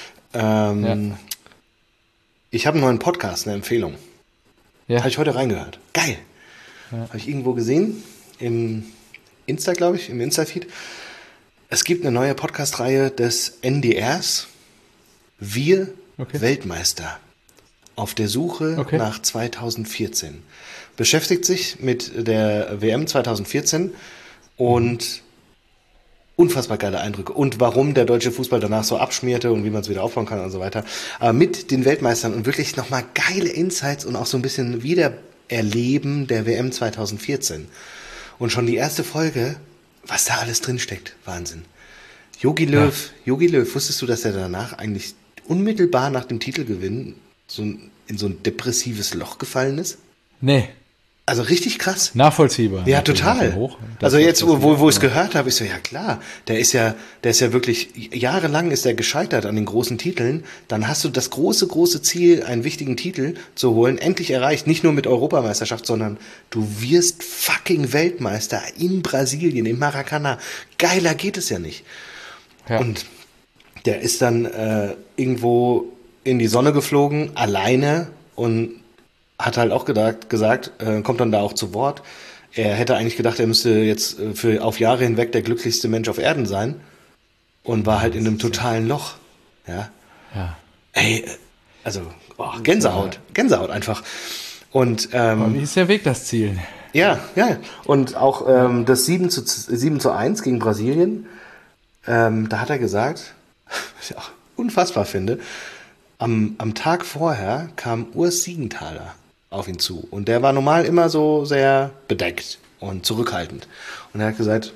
Ich habe einen neuen Podcast, eine Empfehlung. Ja. Habe ich heute reingehört. Geil. Ja. Habe ich irgendwo gesehen, im Insta, glaube ich, im Insta-Feed. Es gibt eine neue Podcast-Reihe des NDRs. Wir Weltmeister. Auf der Suche nach 2014. Beschäftigt sich mit der WM 2014 und unfassbar geile Eindrücke. Und warum der deutsche Fußball danach so abschmierte und wie man es wieder aufbauen kann und so weiter. Aber mit den Weltmeistern und wirklich nochmal geile Insights und auch so ein bisschen Wiedererleben der WM 2014. Und schon die erste Folge, was da alles drinsteckt. Wahnsinn. Jogi Löw, wusstest du, dass er danach eigentlich unmittelbar nach dem Titelgewinn in so ein depressives Loch gefallen ist? Nee. Also richtig krass. Nachvollziehbar. Ja, total. Also jetzt, wo ich es gehört habe, ich so, ja klar, der ist ja wirklich, jahrelang ist er gescheitert an den großen Titeln. Dann hast du das große Ziel, einen wichtigen Titel zu holen, endlich erreicht. Nicht nur mit Europameisterschaft, sondern du wirst fucking Weltmeister in Brasilien, im Maracanã. Geiler geht es ja nicht. Ja. Und der ist dann irgendwo in die Sonne geflogen, alleine, und hat halt auch gesagt, kommt dann da auch zu Wort. Er hätte eigentlich gedacht, er müsste jetzt auf Jahre hinweg der glücklichste Mensch auf Erden sein und war halt in einem totalen Loch. Ja. Ey, also Gänsehaut einfach. Und wie ist der Weg, das Ziel? Ja. Und auch das 7:1 gegen Brasilien, da hat er gesagt, was ich auch unfassbar finde, am Tag vorher kam Urs Siegenthaler auf ihn zu. Und der war normal immer so sehr bedeckt und zurückhaltend. Und er hat gesagt,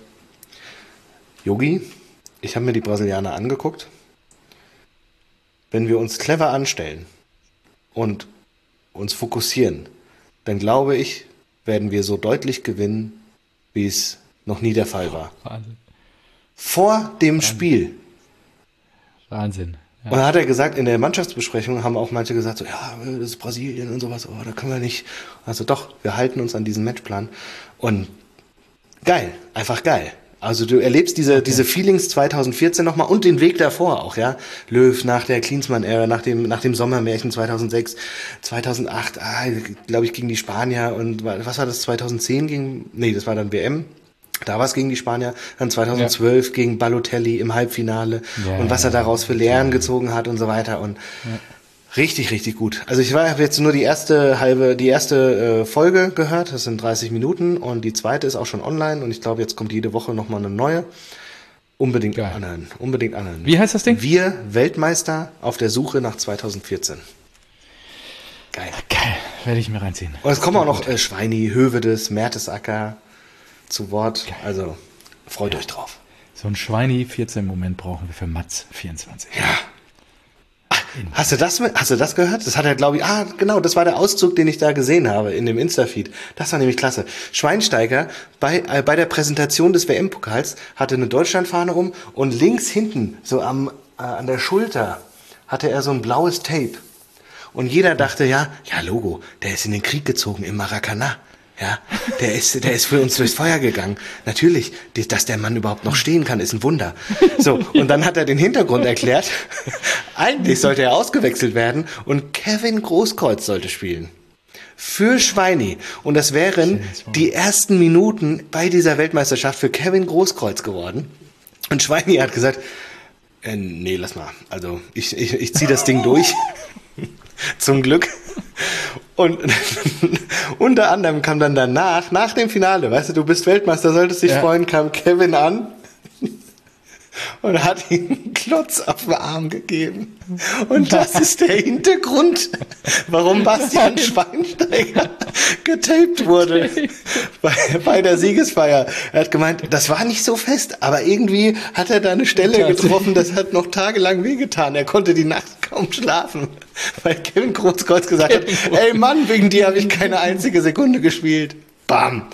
Jogi, ich habe mir die Brasilianer angeguckt. Wenn wir uns clever anstellen und uns fokussieren, dann glaube ich, werden wir so deutlich gewinnen, wie es noch nie der Fall war. Wahnsinn. Vor dem Spiel. Wahnsinn. Ja. Und dann hat er gesagt, in der Mannschaftsbesprechung haben auch manche gesagt, so, ja, das ist Brasilien und sowas, da können wir nicht. Also doch, wir halten uns an diesen Matchplan. Und geil, einfach geil. Also du erlebst diese Feelings 2014 nochmal und den Weg davor auch, ja. Löw nach der Klinsmann-Ära, nach dem Sommermärchen 2006, 2008, glaube ich, gegen die Spanier, und was war das, 2010 das war dann WM. Da war es gegen die Spanier, dann 2012 gegen Balotelli im Halbfinale und was er daraus für Lehren gezogen hat und so weiter, und richtig, richtig gut. Also ich habe jetzt nur die erste Folge gehört, das sind 30 Minuten, und die zweite ist auch schon online, und ich glaube, jetzt kommt jede Woche nochmal eine neue. Unbedingt anhören. Wie heißt das Ding? Wir Weltmeister auf der Suche nach 2014. Geil, werde ich mir reinziehen. Und es kommen auch noch Schweini, Hövedes, Mertesacker zu Wort, also freut euch drauf. So ein Schweini-14-Moment brauchen wir für Matz 24. Ja. Hast du das gehört? Das hat er, glaube ich, genau, das war der Auszug, den ich da gesehen habe in dem Insta-Feed. Das war nämlich klasse. Schweinsteiger bei der Präsentation des WM-Pokals hatte eine Deutschlandfahne um, und links hinten, so an der Schulter, hatte er so ein blaues Tape. Und jeder dachte, ja, Logo, der ist in den Krieg gezogen im Maracanã. Ja, der ist für uns durchs Feuer gegangen. Natürlich, dass der Mann überhaupt noch stehen kann, ist ein Wunder. So, und dann hat er den Hintergrund erklärt. Eigentlich sollte er ausgewechselt werden und Kevin Großkreuz sollte spielen. Für Schweini. Und das wären die ersten Minuten bei dieser Weltmeisterschaft für Kevin Großkreuz geworden. Und Schweini hat gesagt, nee, lass mal. Also, ich ziehe das Ding durch. Zum Glück. Und unter anderem kam dann danach dem Finale, weißt du bist Weltmeister, solltest dich freuen, kam Kevin an und hat ihm einen Klotz auf den Arm gegeben. Und das ist der Hintergrund, warum Bastian Schweinsteiger getaped wurde bei der Siegesfeier. Er hat gemeint, das war nicht so fest, aber irgendwie hat er da eine Stelle getroffen, das hat noch tagelang wehgetan. Er konnte die Nacht kaum schlafen, weil Kevin Großkreuz gesagt hat, ey Mann, wegen dir habe ich keine einzige Sekunde gespielt. Bam.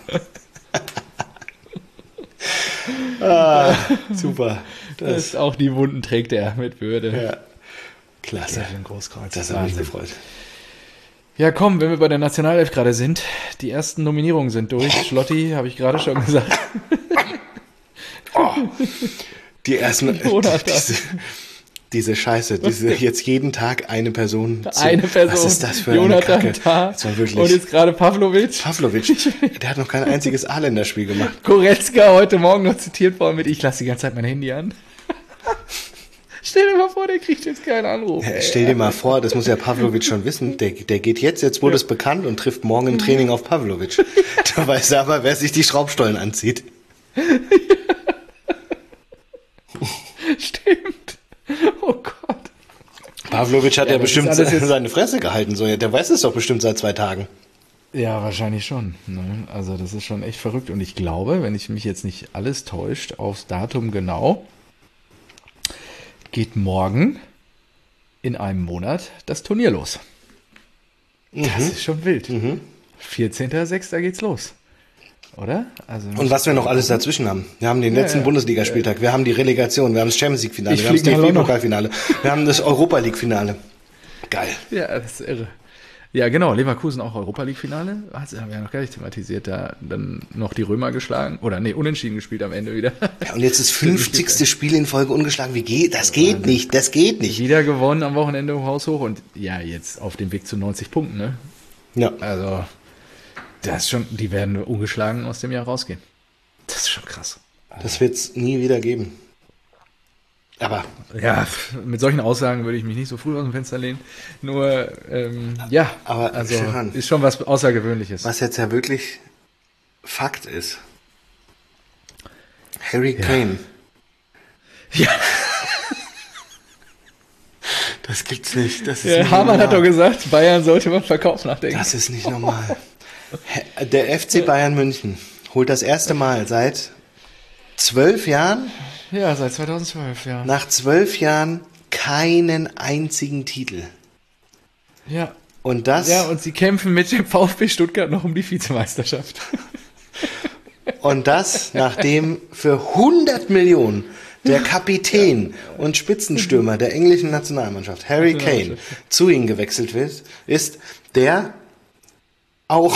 Super. Das ist auch die Wunden trägt er mit Würde. Ja. Klasse. Großkreuz. Das hat mich gefreut. Ja, komm, wenn wir bei der Nationalelf gerade sind, die ersten Nominierungen sind durch. Schlotti, habe ich gerade schon gesagt. Die ersten, diese Scheiße, jetzt jeden Tag eine Person. Eine Person. Was ist das für Jonathan eine Kacke? Tah. Das war wirklich, und jetzt gerade Pavlovic. Der hat noch kein einziges A-Länderspiel gemacht. Goretzka heute Morgen noch zitiert worden mit, ich lasse die ganze Zeit mein Handy an. Stell dir mal vor, der kriegt jetzt keinen Anruf. Ja, stell dir mal vor, das muss ja Pavlovic schon wissen, der geht jetzt wurde es bekannt und trifft morgen im Training auf Pavlovic. Da weiß er aber, wer sich die Schraubstollen anzieht. Stimmt. Oh Gott. Pavlovic hat ja bestimmt jetzt seine Fresse gehalten. So, der weiß es doch bestimmt seit 2 Tagen. Ja, wahrscheinlich schon. Ne? Also das ist schon echt verrückt. Und ich glaube, wenn ich mich jetzt nicht alles täuscht, aufs Datum genau, geht morgen in einem Monat das Turnier los. Das ist schon wild. 14.06. geht's los. Oder? Also und was wir noch alles dazwischen haben. Wir haben den letzten Bundesligaspieltag, wir haben die Relegation, wir haben das Champions League-Finale, wir haben das DFB-Pokalfinale, wir haben das Europa-League-Finale. Geil. Ja, das ist irre. Ja, genau, Leverkusen auch Europa-League-Finale. Haben wir ja noch gar nicht thematisiert. Da dann noch die Römer geschlagen. Oder nee, unentschieden gespielt am Ende wieder. Ja, und jetzt das 50. Spiel in Folge ungeschlagen. Wie geht? Das geht nicht, das geht nicht. Wieder gewonnen am Wochenende haushoch und ja, jetzt auf dem Weg zu 90 Punkten, ne? Ja. Also, das ist schon, die werden ungeschlagen aus dem Jahr rausgehen. Das ist schon krass. Das wird's nie wieder geben. Aber ja, mit solchen Aussagen würde ich mich nicht so früh aus dem Fenster lehnen. Nur, ja, aber also Stefan, ist schon was Außergewöhnliches. was jetzt ja wirklich Fakt ist. Harry Kane. Ja. Das gibt's nicht. Das ist Ja, nicht Hamann hat normal. doch gesagt, Bayern sollte beim Verkauf nachdenken. Das ist nicht normal. Der FC Bayern München holt das erste Mal seit 12 Jahren, Ja, seit 2012, ja. nach 12 Jahren keinen einzigen Titel. Ja. Und das, Ja, und sie kämpfen mit dem VfB Stuttgart noch um die Vizemeisterschaft. nachdem für 100 Millionen der Kapitän und Spitzenstürmer der englischen Nationalmannschaft, Harry Kane, zu ihnen gewechselt ist, der auch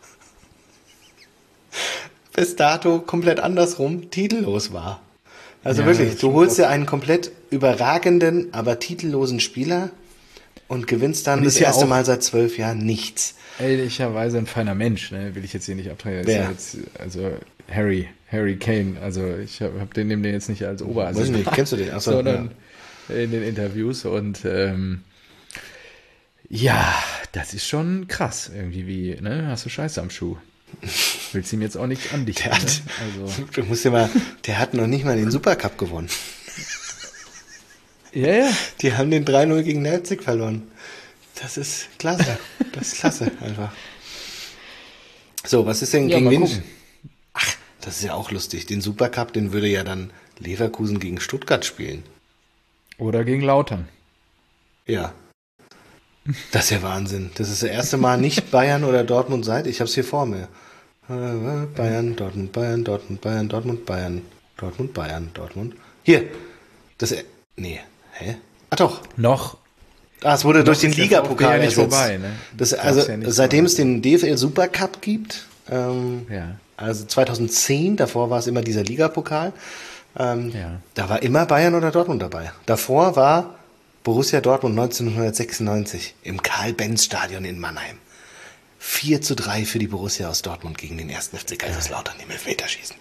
bis dato komplett andersrum titellos war. Also Ja, wirklich, das ist du schon holst krass. dir einen komplett überragenden, aber titellosen Spieler und gewinnst dann Und das ist ja erste auch- Mal seit 12 Jahren nichts. Ehrlicherweise ein feiner Mensch, ne? Will ich jetzt hier nicht abtreiben. Wer? Also Harry Kane, also ich hab den nehme den jetzt nicht als Weiß Oberassistent, ich nicht, kennst du den? Achso, sondern in den Interviews und ja, das ist schon krass irgendwie, wie, ne? Hast du Scheiße am Schuh. Willst ihm jetzt auch nicht andichten, Der hat- ne? Also, Du musst dir mal, der hat noch nicht mal den Supercup gewonnen. ja. Die haben den 3-0 gegen Leipzig verloren. Das ist klasse. Das ist klasse, einfach. So, was ist denn Ja, gegen mal wen? gucken. Ach, das ist ja auch lustig. Den Supercup, den würde ja dann Leverkusen gegen Stuttgart spielen. Oder gegen Lautern. Ja. Das ist ja Wahnsinn. Das ist das erste Mal nicht Bayern oder Dortmund seit. Ich hab's hier vor mir. Bayern, Dortmund, Bayern, Dortmund, Bayern, Dortmund, Bayern, Dortmund, Bayern, Dortmund. Hier. Nee. Hä? Ah doch. Noch. Ah, es wurde durch den ist der Ligapokal VfB ja nicht ersetzt. vorbei, ne? Das, Darf's also ja nicht seitdem vorbei. es den DFL Supercup gibt, Ja. also 2010, davor war es immer dieser Ligapokal, Ja. da war immer Bayern oder Dortmund dabei. Davor war Borussia Dortmund 1996 im Karl-Benz-Stadion in Mannheim. 4:3 für die Borussia aus Dortmund gegen den 1. FC Kaiserslautern im Elfmeterschießen.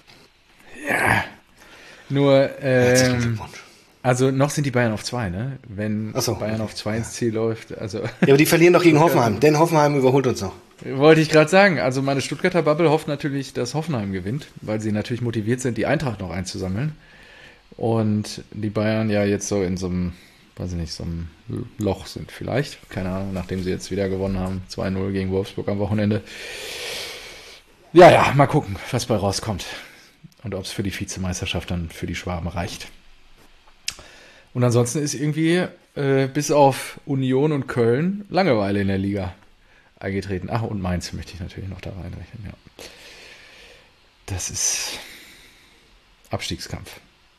Nur, Herzlichen Glückwunsch. also noch sind die Bayern auf 2, ne? Wenn Ach so, Bayern okay. auf 2 ins Ziel läuft, also Ja, aber die verlieren doch gegen Hoffenheim, denn Hoffenheim überholt uns noch. wollte ich gerade sagen, also meine Stuttgarter Bubble hofft natürlich, dass Hoffenheim gewinnt, weil sie natürlich motiviert sind, die Eintracht noch einzusammeln. Und die Bayern ja jetzt so in so einem, weiß ich nicht, so einem Loch sind vielleicht. Keine Ahnung, nachdem sie jetzt wieder gewonnen haben. 2-0 gegen Wolfsburg am Wochenende. Ja, mal gucken, was bei rauskommt. Und ob es für die Vizemeisterschaft dann für die Schwaben reicht. Und ansonsten ist irgendwie bis auf Union und Köln Langeweile in der Liga eingetreten. Ach, und Mainz möchte ich natürlich noch da reinrechnen, ja. Das ist Abstiegskampf.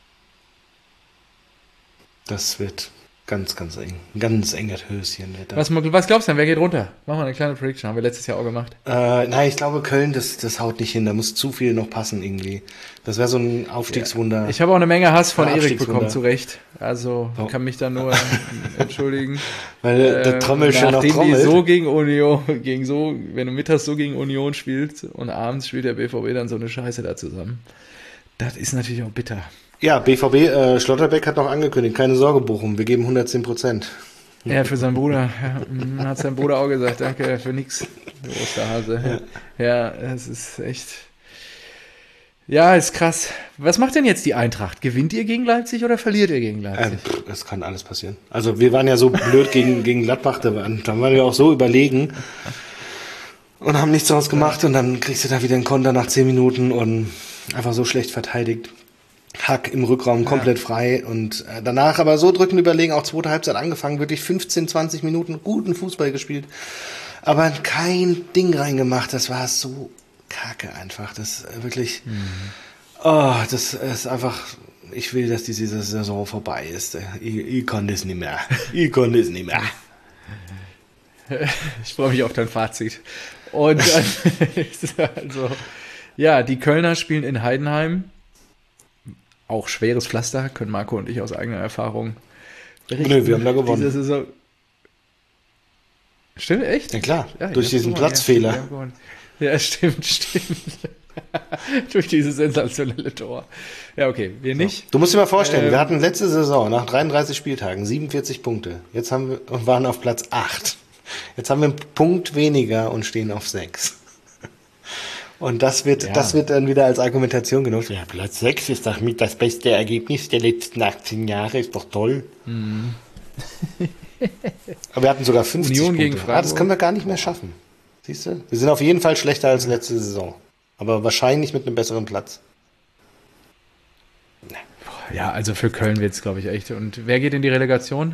Das wird ganz, ganz eng. Ein ganz enges Höschen. Was glaubst du denn? Wer geht runter? Machen wir eine kleine Prediction. Haben wir letztes Jahr auch gemacht. Nein, ich glaube, Köln, das haut nicht hin. Da muss zu viel noch passen irgendwie. Das wäre so ein Aufstiegswunder. Ja. Ich habe auch eine Menge Hass von Erik bekommen, zu Recht. Also kann mich da nur entschuldigen. Weil der Trommel schon noch trommelt. Die so gegen Union, wenn du mittags so gegen Union spielst und abends spielt der BVB dann so eine Scheiße da zusammen. Das ist natürlich auch bitter. Ja, BVB, Schlotterbeck hat noch angekündigt, keine Sorge, Bochum, wir geben 110%. Ja, für seinen Bruder. Hat sein Bruder auch gesagt, danke für nix, du Osterhase. Ja, es ist echt... Ja, ist krass. Was macht denn jetzt die Eintracht? Gewinnt ihr gegen Leipzig oder verliert ihr gegen Leipzig? Das kann alles passieren. Also wir waren ja so blöd gegen Gladbach, da waren wir auch so überlegen und haben nichts daraus gemacht und dann kriegst du da wieder einen Konter nach 10 Minuten und einfach so schlecht verteidigt. Hack im Rückraum komplett frei und danach aber so drückend überlegen, auch zweite Halbzeit angefangen, wirklich 15, 20 Minuten guten Fußball gespielt, aber kein Ding reingemacht, das war so kacke einfach, das wirklich, das ist einfach, ich will, dass diese Saison vorbei ist, ich kann das nicht mehr, Ich freue mich auf dein Fazit. Und also, ja, die Kölner spielen in Heidenheim. Auch schweres Pflaster, können Marco und ich aus eigener Erfahrung berichten. Nö, wir haben da gewonnen. Diese Saison. Stimmt, echt? Ja klar, ja, durch diesen Platzfehler. Ja, stimmt. Durch dieses sensationelle Tor. Ja, okay, wir nicht. Du musst dir mal vorstellen, wir hatten letzte Saison nach 33 Spieltagen 47 Punkte. Jetzt waren auf Platz 8. Jetzt haben wir einen Punkt weniger und stehen auf 6. Und das wird dann wieder als Argumentation genutzt. Ja, Platz 6 ist doch mit das beste Ergebnis der letzten 18 Jahre, ist doch toll. Mhm. Aber wir hatten sogar 50 Union Punkte. Gegen Freiburg. Das können wir gar nicht mehr schaffen. Siehst du? Wir sind auf jeden Fall schlechter als letzte Saison. Aber wahrscheinlich mit einem besseren Platz. Ja, also für Köln wird es, glaube ich, echt. Und wer geht in die Relegation?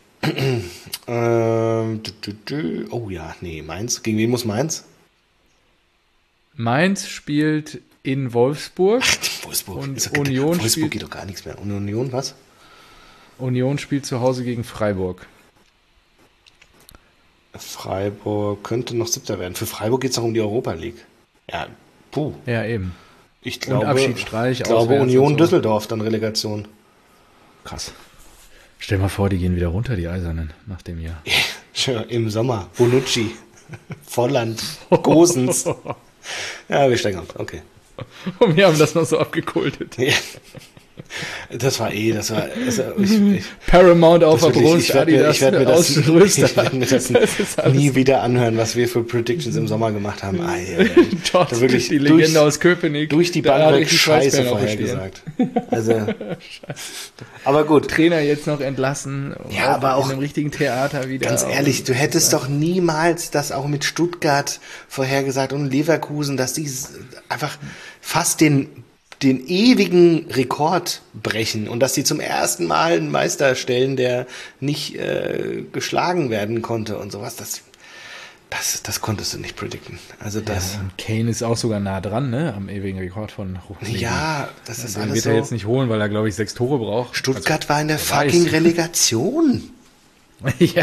Oh ja, nee, Mainz. Gegen wen muss Mainz? Mainz spielt in Wolfsburg. Ach, Wolfsburg. Und Union Wolfsburg geht doch gar nichts mehr. Und Union was? Union spielt zu Hause gegen Freiburg. Freiburg könnte noch 7. werden. Für Freiburg geht es noch um die Europa League. Ja, puh. Ja, eben. Ich glaube, und Abschiedsstreich. Ich glaube Union Düsseldorf, dann Relegation. Krass. Stell mal vor, die gehen wieder runter, die Eisernen, nach dem Jahr. Ja, im Sommer. Bonucci. Volland. Gosens. Ja, wir steigen auf. Okay. Und wir haben das noch so abgekultet. Ja. Das war Paramount auf der Brust, ich werde mir das nie wieder anhören, was wir für Predictions im Sommer gemacht haben. Dort da wirklich die Legende aus Köpenick. Durch die Bank weg Scheiße vorhergesagt. Also, aber gut. Trainer jetzt noch entlassen. Ja, aber auch in einem richtigen Theater wieder. Ganz ehrlich, du hättest doch niemals das auch mit Stuttgart vorhergesagt und Leverkusen, dass die einfach fast den ewigen Rekord brechen und dass sie zum ersten Mal einen Meister stellen, der nicht geschlagen werden konnte und sowas. Das konntest du nicht predikten. Also das. Ja, und Kane ist auch sogar nah dran, ne, am ewigen Rekord von Ruchligen. Ja, das ist alles wird so. Er jetzt nicht holen, weil er, glaube ich, 6 Tore braucht. Stuttgart war in der fucking Relegation. Ja.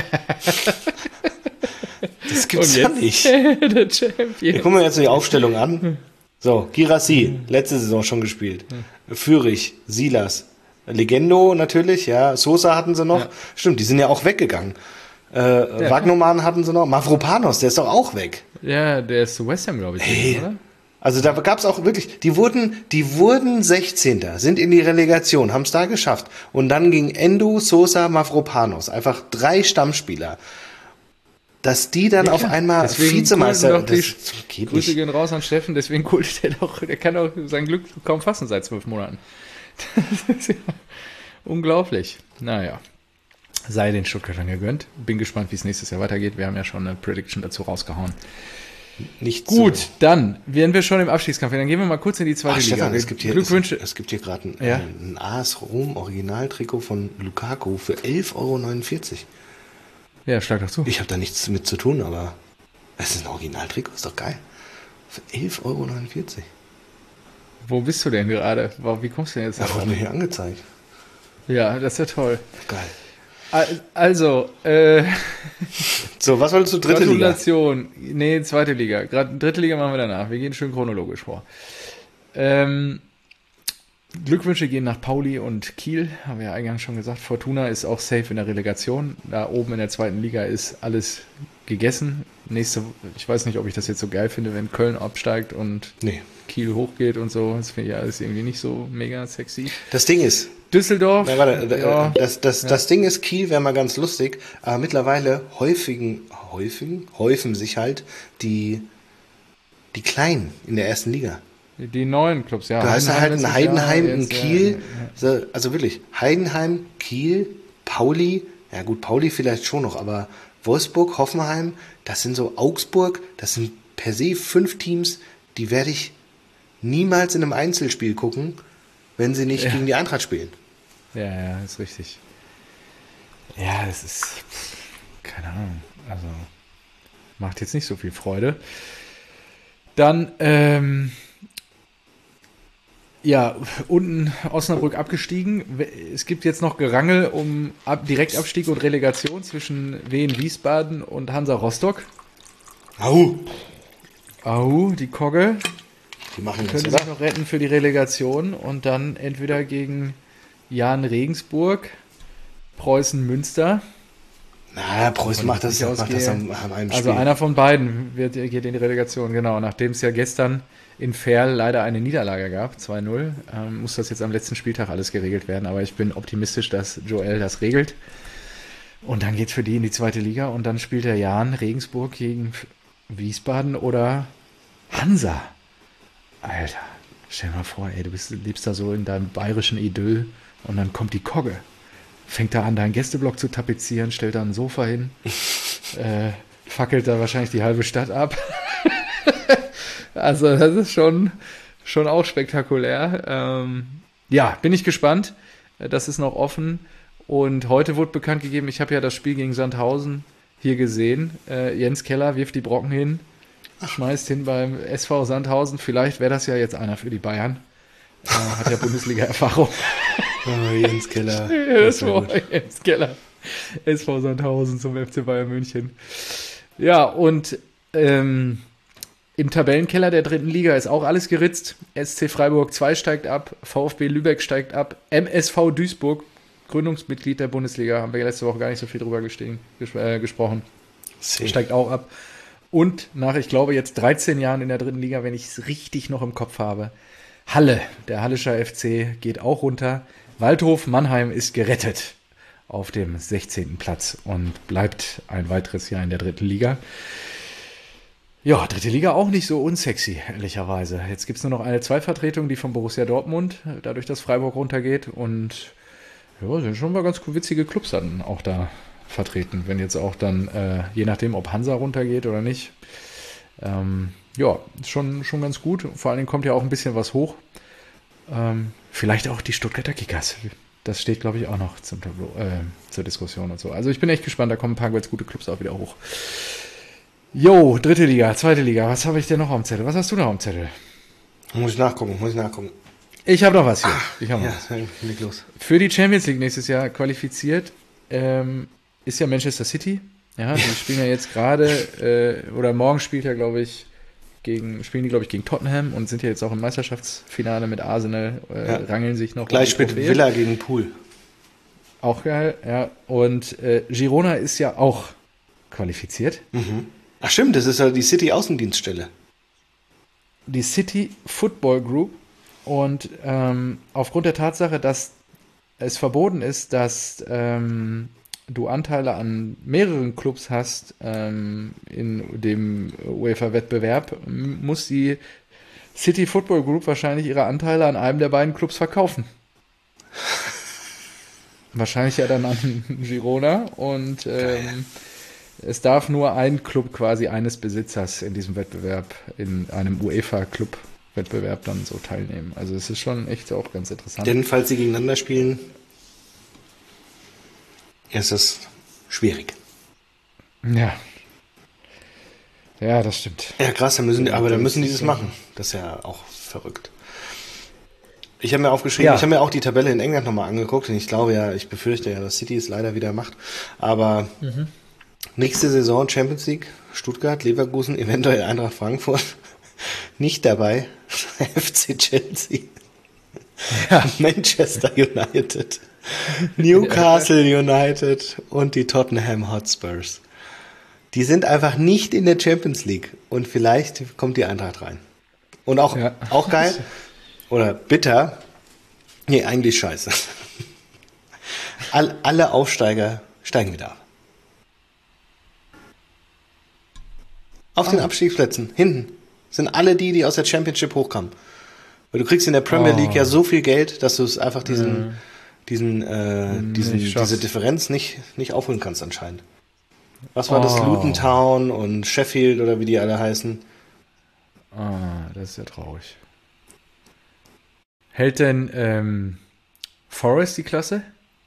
Das gibt's ja nicht. Der Champion. Gucken wir jetzt die Aufstellung an. So, Girassi, letzte Saison schon gespielt. Fürich, Silas, Legendo natürlich, ja. Sosa hatten sie noch. Ja. Stimmt, die sind ja auch weggegangen. Wagnoman hatten sie noch. Mavropanos, der ist doch auch weg. Ja, der ist zu West Ham, glaube ich. Oder? Also da gab es auch wirklich, die wurden 16. Sind in die Relegation, haben es da geschafft. Und dann ging Endo, Sosa, Mavropanos. Einfach 3 Stammspieler. dass die dann auf einmal Deswegen Vizemeister, kulten doch das geht Grüße nicht. gehen raus an Steffen, deswegen kultet er doch, der kann doch sein Glück kaum fassen seit 12 Monaten. Das ist ja unglaublich. Naja, sei den Stuttgartern gegönnt. Bin gespannt, wie es nächstes Jahr weitergeht. Wir haben ja schon eine Prediction dazu rausgehauen. Nicht Gut, so. dann wären wir schon im Abstiegskampf. Dann gehen wir mal kurz in die zweite Liga. Stefan, es gibt hier, Glückwünsche. es gibt hier gerade Ja? ein AS Rom Originaltrikot von Lukaku für 11,49 Euro. Ja, schlag doch zu. Ich habe da nichts mit zu tun, aber es ist ein Originaltrikot, ist doch geil. Für 11,49 Euro. Wo bist du denn gerade? Wie kommst du denn jetzt Das da wurde mir hier angezeigt. Ja, das ist ja toll. Geil. Also, So, was wolltest du? Dritte Liga? Gratulation. Nee, zweite Liga. Dritte Liga machen wir danach. Wir gehen schön chronologisch vor. Glückwünsche gehen nach Pauli und Kiel, haben wir ja eingangs schon gesagt. Fortuna ist auch safe in der Relegation. Da oben in der zweiten Liga ist alles gegessen. Ich weiß nicht, ob ich das jetzt so geil finde, wenn Köln absteigt und Kiel hochgeht und so. Das finde ich alles irgendwie nicht so mega sexy. Das Ding ist, Düsseldorf. das Ding ist, Kiel wäre mal ganz lustig, aber mittlerweile häufen sich halt die Kleinen in der ersten Liga. Die neuen Clubs, ja. Du hast halt ein Heidenheim, ein jetzt, Kiel, also wirklich, Heidenheim, Kiel, Pauli, ja gut, Pauli vielleicht schon noch, aber Wolfsburg, Hoffenheim, das sind so Augsburg, das sind per se 5 Teams, die werde ich niemals in einem Einzelspiel gucken, wenn sie nicht gegen die Eintracht spielen. Ja, ist richtig. Ja, das ist, keine Ahnung, also macht jetzt nicht so viel Freude. Dann, unten Osnabrück abgestiegen. Es gibt jetzt noch Gerangel um Direktabstieg und Relegation zwischen Wien Wiesbaden und Hansa Rostock. Die Kogge. Die machen Können sich noch retten für die Relegation und dann entweder gegen Jan Regensburg, Preußen Münster. Na, Preußen macht das am einem Spiel. Also einer von beiden geht in die Relegation, genau. Nachdem es ja gestern in Verl leider eine Niederlage gab, 2-0, muss das jetzt am letzten Spieltag alles geregelt werden. Aber ich bin optimistisch, dass Joel das regelt. Und dann geht's für die in die zweite Liga und dann spielt der Jan Regensburg gegen Wiesbaden oder Hansa. Alter, stell dir mal vor, ey, lebst da so in deinem bayerischen Idyll und dann kommt die Kogge. Fängt da an, deinen Gästeblock zu tapezieren, stellt da ein Sofa hin, fackelt da wahrscheinlich die halbe Stadt ab. Also das ist schon auch spektakulär. Bin ich gespannt. Das ist noch offen. Und heute wurde bekannt gegeben, ich habe ja das Spiel gegen Sandhausen hier gesehen. Jens Keller wirft die Brocken hin, schmeißt hin beim SV Sandhausen. Vielleicht wäre das ja jetzt einer für die Bayern. Hat ja Bundesliga-Erfahrung. Jens Keller. Jens Keller. SV Sandhausen zum FC Bayern München. Ja, und im Tabellenkeller der dritten Liga ist auch alles geritzt. SC Freiburg 2 steigt ab, VfB Lübeck steigt ab, MSV Duisburg, Gründungsmitglied der Bundesliga, haben wir letzte Woche gar nicht so viel drüber gesprochen, steigt auch ab. Und nach, ich glaube, jetzt 13 Jahren in der dritten Liga, wenn ich es richtig noch im Kopf habe, Halle, der Hallischer FC, geht auch runter. Waldhof Mannheim ist gerettet auf dem 16. Platz und bleibt ein weiteres Jahr in der dritten Liga. Ja, dritte Liga auch nicht so unsexy, ehrlicherweise. Jetzt gibt es nur noch eine Zweitvertretung, die von Borussia Dortmund, dadurch, dass Freiburg runtergeht. Und ja, sind schon mal ganz witzige Clubs dann auch da vertreten, wenn jetzt auch dann, je nachdem, ob Hansa runtergeht oder nicht. Schon ganz gut. Vor allen Dingen kommt ja auch ein bisschen was hoch. Vielleicht auch die Stuttgarter Kickers. Das steht, glaube ich, auch noch zur Diskussion und so. Also ich bin echt gespannt, da kommen ein paar ganz gute Clubs auch wieder hoch. Jo, dritte Liga, zweite Liga. Was habe ich denn noch am Zettel? Was hast du noch am Zettel? Muss ich nachgucken. Ich habe noch was hier. Leg los. Für die Champions League nächstes Jahr qualifiziert ist ja Manchester City. Ja, die spielen ja jetzt gerade, oder morgen spielen die, glaube ich, gegen Tottenham und sind ja jetzt auch im Meisterschaftsfinale mit Arsenal, rangeln sich noch. Gleich spielt Villa gegen Pool. Auch geil, ja. Und Girona ist ja auch qualifiziert. Mhm. Ach stimmt, das ist ja die City-Außendienststelle. Die City Football Group. Und aufgrund der Tatsache, dass es verboten ist, dass du Anteile an mehreren Clubs hast in dem UEFA-Wettbewerb, muss die City Football Group wahrscheinlich ihre Anteile an einem der beiden Clubs verkaufen. Wahrscheinlich ja dann an Girona und es darf nur ein Club quasi eines Besitzers in diesem Wettbewerb, in einem UEFA-Club-Wettbewerb dann so teilnehmen. Also es ist schon echt auch ganz interessant. Denn falls sie gegeneinander spielen, ist es schwierig. Ja. Ja, das stimmt. Ja, krass, dann müssen die das machen. Das ist ja auch verrückt. Ich habe mir aufgeschrieben, ich habe mir auch die Tabelle in England nochmal angeguckt und ich befürchte ja, dass City es leider wieder macht. Aber nächste Saison Champions League, Stuttgart, Leverkusen, eventuell Eintracht Frankfurt. Nicht dabei, FC Chelsea, Manchester United, Newcastle United und die Tottenham Hotspurs. Die sind einfach nicht in der Champions League und vielleicht kommt die Eintracht rein. Und auch geil oder bitter, nee, eigentlich scheiße. Alle Aufsteiger steigen wieder ab. Auf den Abstiegsplätzen, hinten, sind alle die aus der Championship hochkamen. Weil du kriegst in der Premier League ja so viel Geld, dass du es einfach diese Differenz nicht aufholen kannst anscheinend. Was war das? Luton Town und Sheffield oder wie die alle heißen? Das ist ja traurig. Hält denn Forest die Klasse?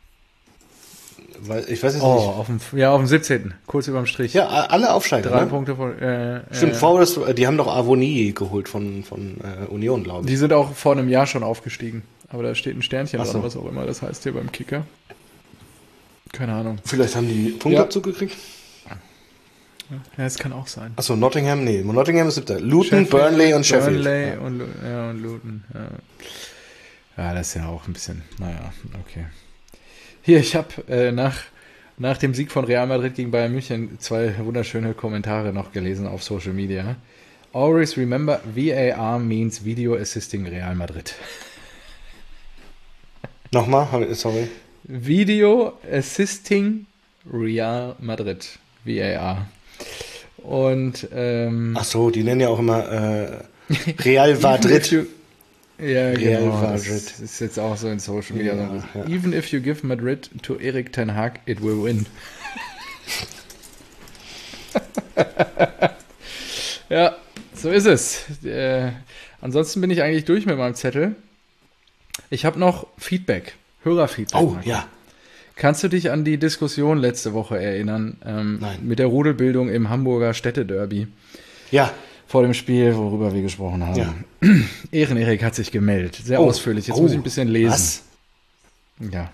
Weil, ich weiß jetzt nicht. Auf dem 17. Kurz überm Strich. Ja, alle Aufsteiger. 3 Punkte von. Stimmt, Forest, die haben doch Avonie geholt von Union, glaube ich. Die sind auch vor einem Jahr schon aufgestiegen. Aber da steht ein Sternchen dran, was auch immer das heißt hier beim Kicker. Keine Ahnung. Vielleicht haben die Punktabzug gekriegt? Ja, das kann auch sein. Achso, Nottingham? Nee, Nottingham ist 7. Luton, Burnley und Sheffield. Burnley und Luton. Ja, das ist ja auch ein bisschen, naja, okay. Hier, ich habe nach dem Sieg von Real Madrid gegen Bayern München 2 wunderschöne Kommentare noch gelesen auf Social Media. Always remember, VAR means Video Assisting Real Madrid. Nochmal, sorry. Video Assisting Real Madrid. VAR. Und ach so, die nennen ja auch immer Real Madrid. Ja, genau. Das ist jetzt auch so in Social Media. Ja. Even if you give Madrid to Erik ten Hag, it will win. Ja, so ist es. Ansonsten bin ich eigentlich durch mit meinem Zettel. Ich habe noch Feedback, Hörerfeedback. Oh, ja. Kannst du dich an die Diskussion letzte Woche erinnern? Nein. Mit der Rudelbildung im Hamburger Städtederby? Ja. Vor dem Spiel, worüber wir gesprochen haben. Ja. Erik hat sich gemeldet. Sehr ausführlich. Jetzt muss ich ein bisschen lesen. Was? Ja.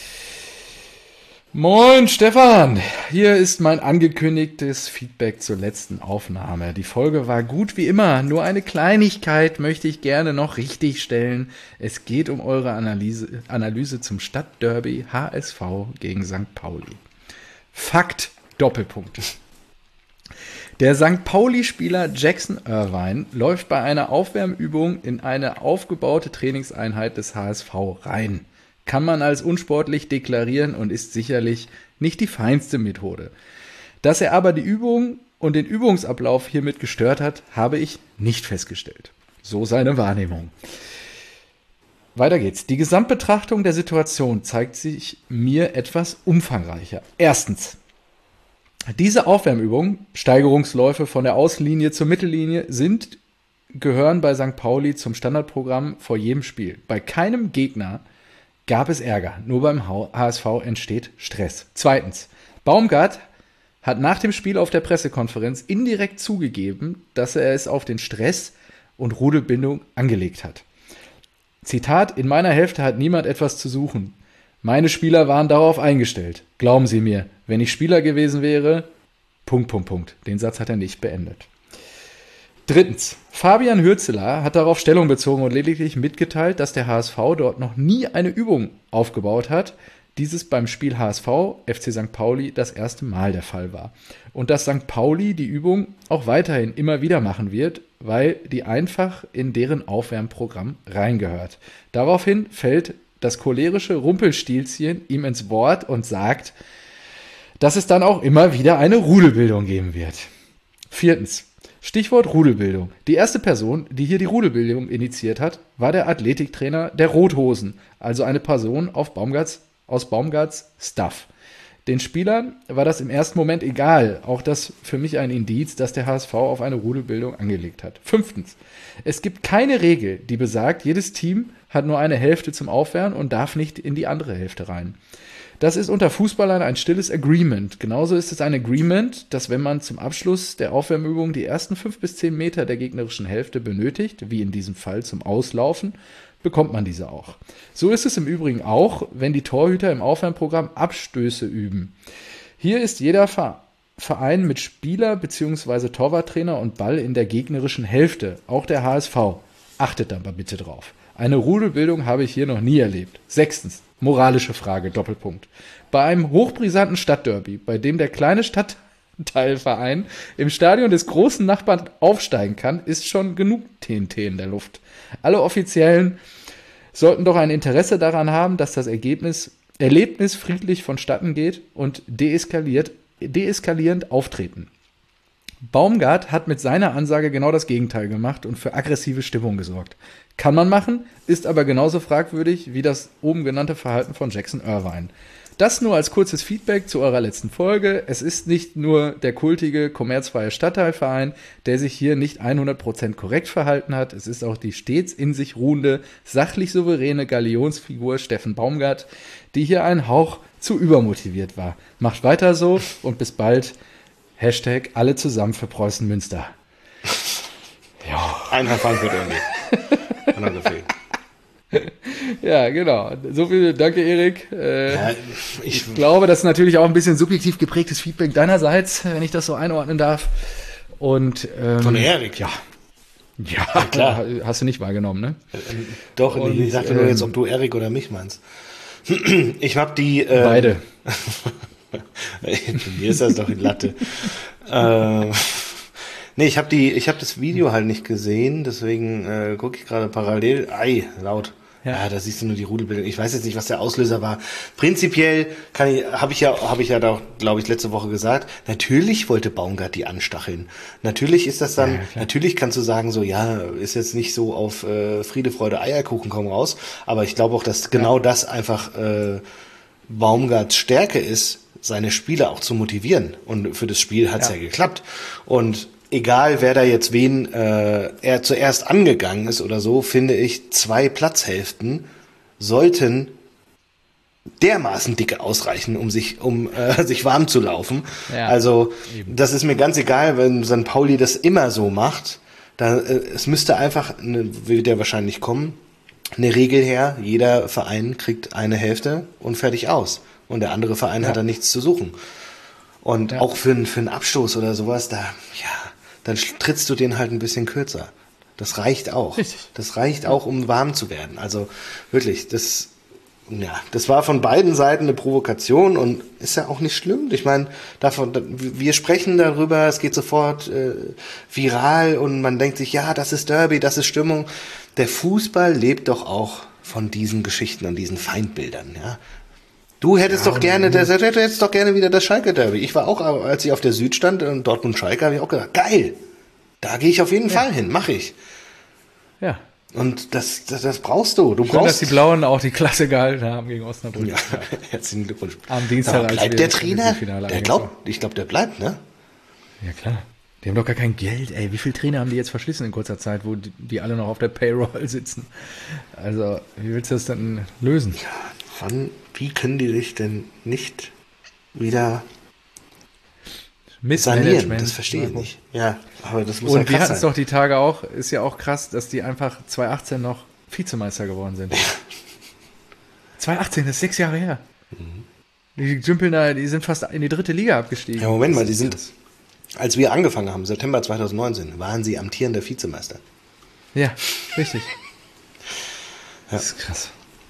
Moin Stefan, hier ist mein angekündigtes Feedback zur letzten Aufnahme. Die Folge war gut wie immer, nur eine Kleinigkeit möchte ich gerne noch richtigstellen. Es geht um eure Analyse zum Stadtderby HSV gegen St. Pauli. Fakt, Doppelpunkt. Der St. Pauli-Spieler Jackson Irvine läuft bei einer Aufwärmübung in eine aufgebaute Trainingseinheit des HSV rein. Kann man als unsportlich deklarieren und ist sicherlich nicht die feinste Methode. Dass er aber die Übung und den Übungsablauf hiermit gestört hat, habe ich nicht festgestellt. So seine Wahrnehmung. Weiter geht's. Die Gesamtbetrachtung der Situation zeigt sich mir etwas umfangreicher. Erstens. Diese Aufwärmübungen, Steigerungsläufe von der Außenlinie zur Mittellinie, gehören bei St. Pauli zum Standardprogramm vor jedem Spiel. Bei keinem Gegner gab es Ärger, nur beim HSV entsteht Stress. Zweitens, Baumgart hat nach dem Spiel auf der Pressekonferenz indirekt zugegeben, dass er es auf den Stress und Rudelbindung angelegt hat. Zitat, in meiner Hälfte hat niemand etwas zu suchen. Meine Spieler waren darauf eingestellt. Glauben Sie mir, wenn ich Spieler gewesen wäre... ... Den Satz hat er nicht beendet. Drittens. Fabian Hürzeler hat darauf Stellung bezogen und lediglich mitgeteilt, dass der HSV dort noch nie eine Übung aufgebaut hat. Dieses beim Spiel HSV, FC St. Pauli, das erste Mal der Fall war. Und dass St. Pauli die Übung auch weiterhin immer wieder machen wird, weil die einfach in deren Aufwärmprogramm reingehört. Daraufhin fällt das cholerische Rumpelstilzchen ihm ins Wort und sagt, dass es dann auch immer wieder eine Rudelbildung geben wird. 4. Stichwort Rudelbildung. Die erste Person, die hier die Rudelbildung initiiert hat, war der Athletiktrainer der Rothosen, also eine Person aus Baumgarts Staff. Den Spielern war das im ersten Moment egal, auch das für mich ein Indiz, dass der HSV auf eine Rudelbildung angelegt hat. 5. Es gibt keine Regel, die besagt, jedes Team hat nur eine Hälfte zum Aufwärmen und darf nicht in die andere Hälfte rein. Das ist unter Fußballern ein stilles Agreement. Genauso ist es ein Agreement, dass wenn man zum Abschluss der Aufwärmübung die ersten 5 bis 10 Meter der gegnerischen Hälfte benötigt, wie in diesem Fall zum Auslaufen, bekommt man diese auch. So ist es im Übrigen auch, wenn die Torhüter im Aufwärmprogramm Abstöße üben. Hier ist jeder Verein mit Spieler bzw. Torwarttrainer und Ball in der gegnerischen Hälfte, auch der HSV. Achtet da mal bitte drauf. Eine Rudelbildung habe ich hier noch nie erlebt. 6. Moralische Frage, Doppelpunkt. Bei einem hochbrisanten Stadtderby, bei dem der kleine Stadtteilverein im Stadion des großen Nachbarn aufsteigen kann, ist schon genug TNT in der Luft. Alle Offiziellen sollten doch ein Interesse daran haben, dass das Erlebnis friedlich vonstatten geht und deeskalierend auftreten. Baumgart hat mit seiner Ansage genau das Gegenteil gemacht und für aggressive Stimmung gesorgt. Kann man machen, ist aber genauso fragwürdig wie das oben genannte Verhalten von Jackson Irvine. Das nur als kurzes Feedback zu eurer letzten Folge. Es ist nicht nur der kultige, kommerzfreie Stadtteilverein, der sich hier nicht 100% korrekt verhalten hat. Es ist auch die stets in sich ruhende, sachlich souveräne Galionsfigur Steffen Baumgart, die hier einen Hauch zu übermotiviert war. Macht weiter so und bis bald. Hashtag alle zusammen für Preußen Münster. Ja. Eintracht Frankfurt irgendwie. Ja, genau. So viel, danke Erik. Ich glaube, das ist natürlich auch ein bisschen subjektiv geprägtes Feedback deinerseits, wenn ich das so einordnen darf. Und von Erik? Ja. Ja, klar. Hast du nicht wahrgenommen, ne? Doch, und, ich dachte nur jetzt, ob du Erik oder mich meinst. Ich habe die... Beide. Mir ist das doch in Latte. Nee, ich habe das Video halt nicht gesehen, deswegen gucke ich gerade parallel. Laut. Ja, da siehst du nur die Rudelbildung. Ich weiß jetzt nicht, was der Auslöser war. Prinzipiell habe ich ja da, glaube ich, letzte Woche gesagt, natürlich wollte Baumgart die anstacheln. Natürlich ist das dann, natürlich kannst du sagen, so, ja, ist jetzt nicht so auf Friede, Freude, Eierkuchen, komm raus. Aber ich glaube auch, dass genau das einfach Baumgarts Stärke ist, seine Spieler auch zu motivieren. Und für das Spiel hat's ja geklappt. Und egal, wer da jetzt wen er zuerst angegangen ist oder so, finde ich, 2 Platzhälften sollten dermaßen dicke ausreichen, um sich warm zu laufen. Ja, also eben. Das ist mir ganz egal, wenn St. Pauli das immer so macht. Es müsste einfach, wird ja wahrscheinlich kommen, eine Regel her, jeder Verein kriegt eine Hälfte und fertig aus. Und der andere Verein hat da nichts zu suchen. Und auch für einen Abstoß oder sowas, dann trittst du den halt ein bisschen kürzer. Das reicht auch. Richtig. Das reicht auch, um warm zu werden. Also wirklich, das war von beiden Seiten eine Provokation und ist ja auch nicht schlimm. Ich meine, wir sprechen darüber, es geht sofort viral und man denkt sich, ja, das ist Derby, das ist Stimmung. Der Fußball lebt doch auch von diesen Geschichten und diesen Feindbildern, ja. Du hättest doch gerne wieder das Schalke-Derby. Ich war auch, als ich auf der Süd stand, in Dortmund-Schalke, habe ich auch gedacht, geil, da gehe ich auf jeden Fall hin, mache ich. Ja. Und das brauchst du. Schön, dass die Blauen auch die Klasse gehalten haben gegen Osnabrück. Ja, herzlichen Glückwunsch. Am Dienstag, als bleibt der Trainer? Ich glaube, der bleibt, ne? Ja, klar. Die haben doch gar kein Geld, ey. Wie viele Trainer haben die jetzt verschlissen in kurzer Zeit, wo die alle noch auf der Payroll sitzen? Also, wie willst du das denn lösen? Ja, wie können die sich denn nicht wieder sanieren? Das verstehe ich nicht. Ja, aber das muss und wir hatten es doch die Tage auch, ist ja auch krass, dass die einfach 2018 noch Vizemeister geworden sind. 2018, das ist 6 Jahre her. Die dümpeln da, die sind fast in die 3. Liga abgestiegen. Ja, Moment mal, als wir angefangen haben, September 2019, waren sie amtierender Vizemeister. Ja, richtig. Das ist krass.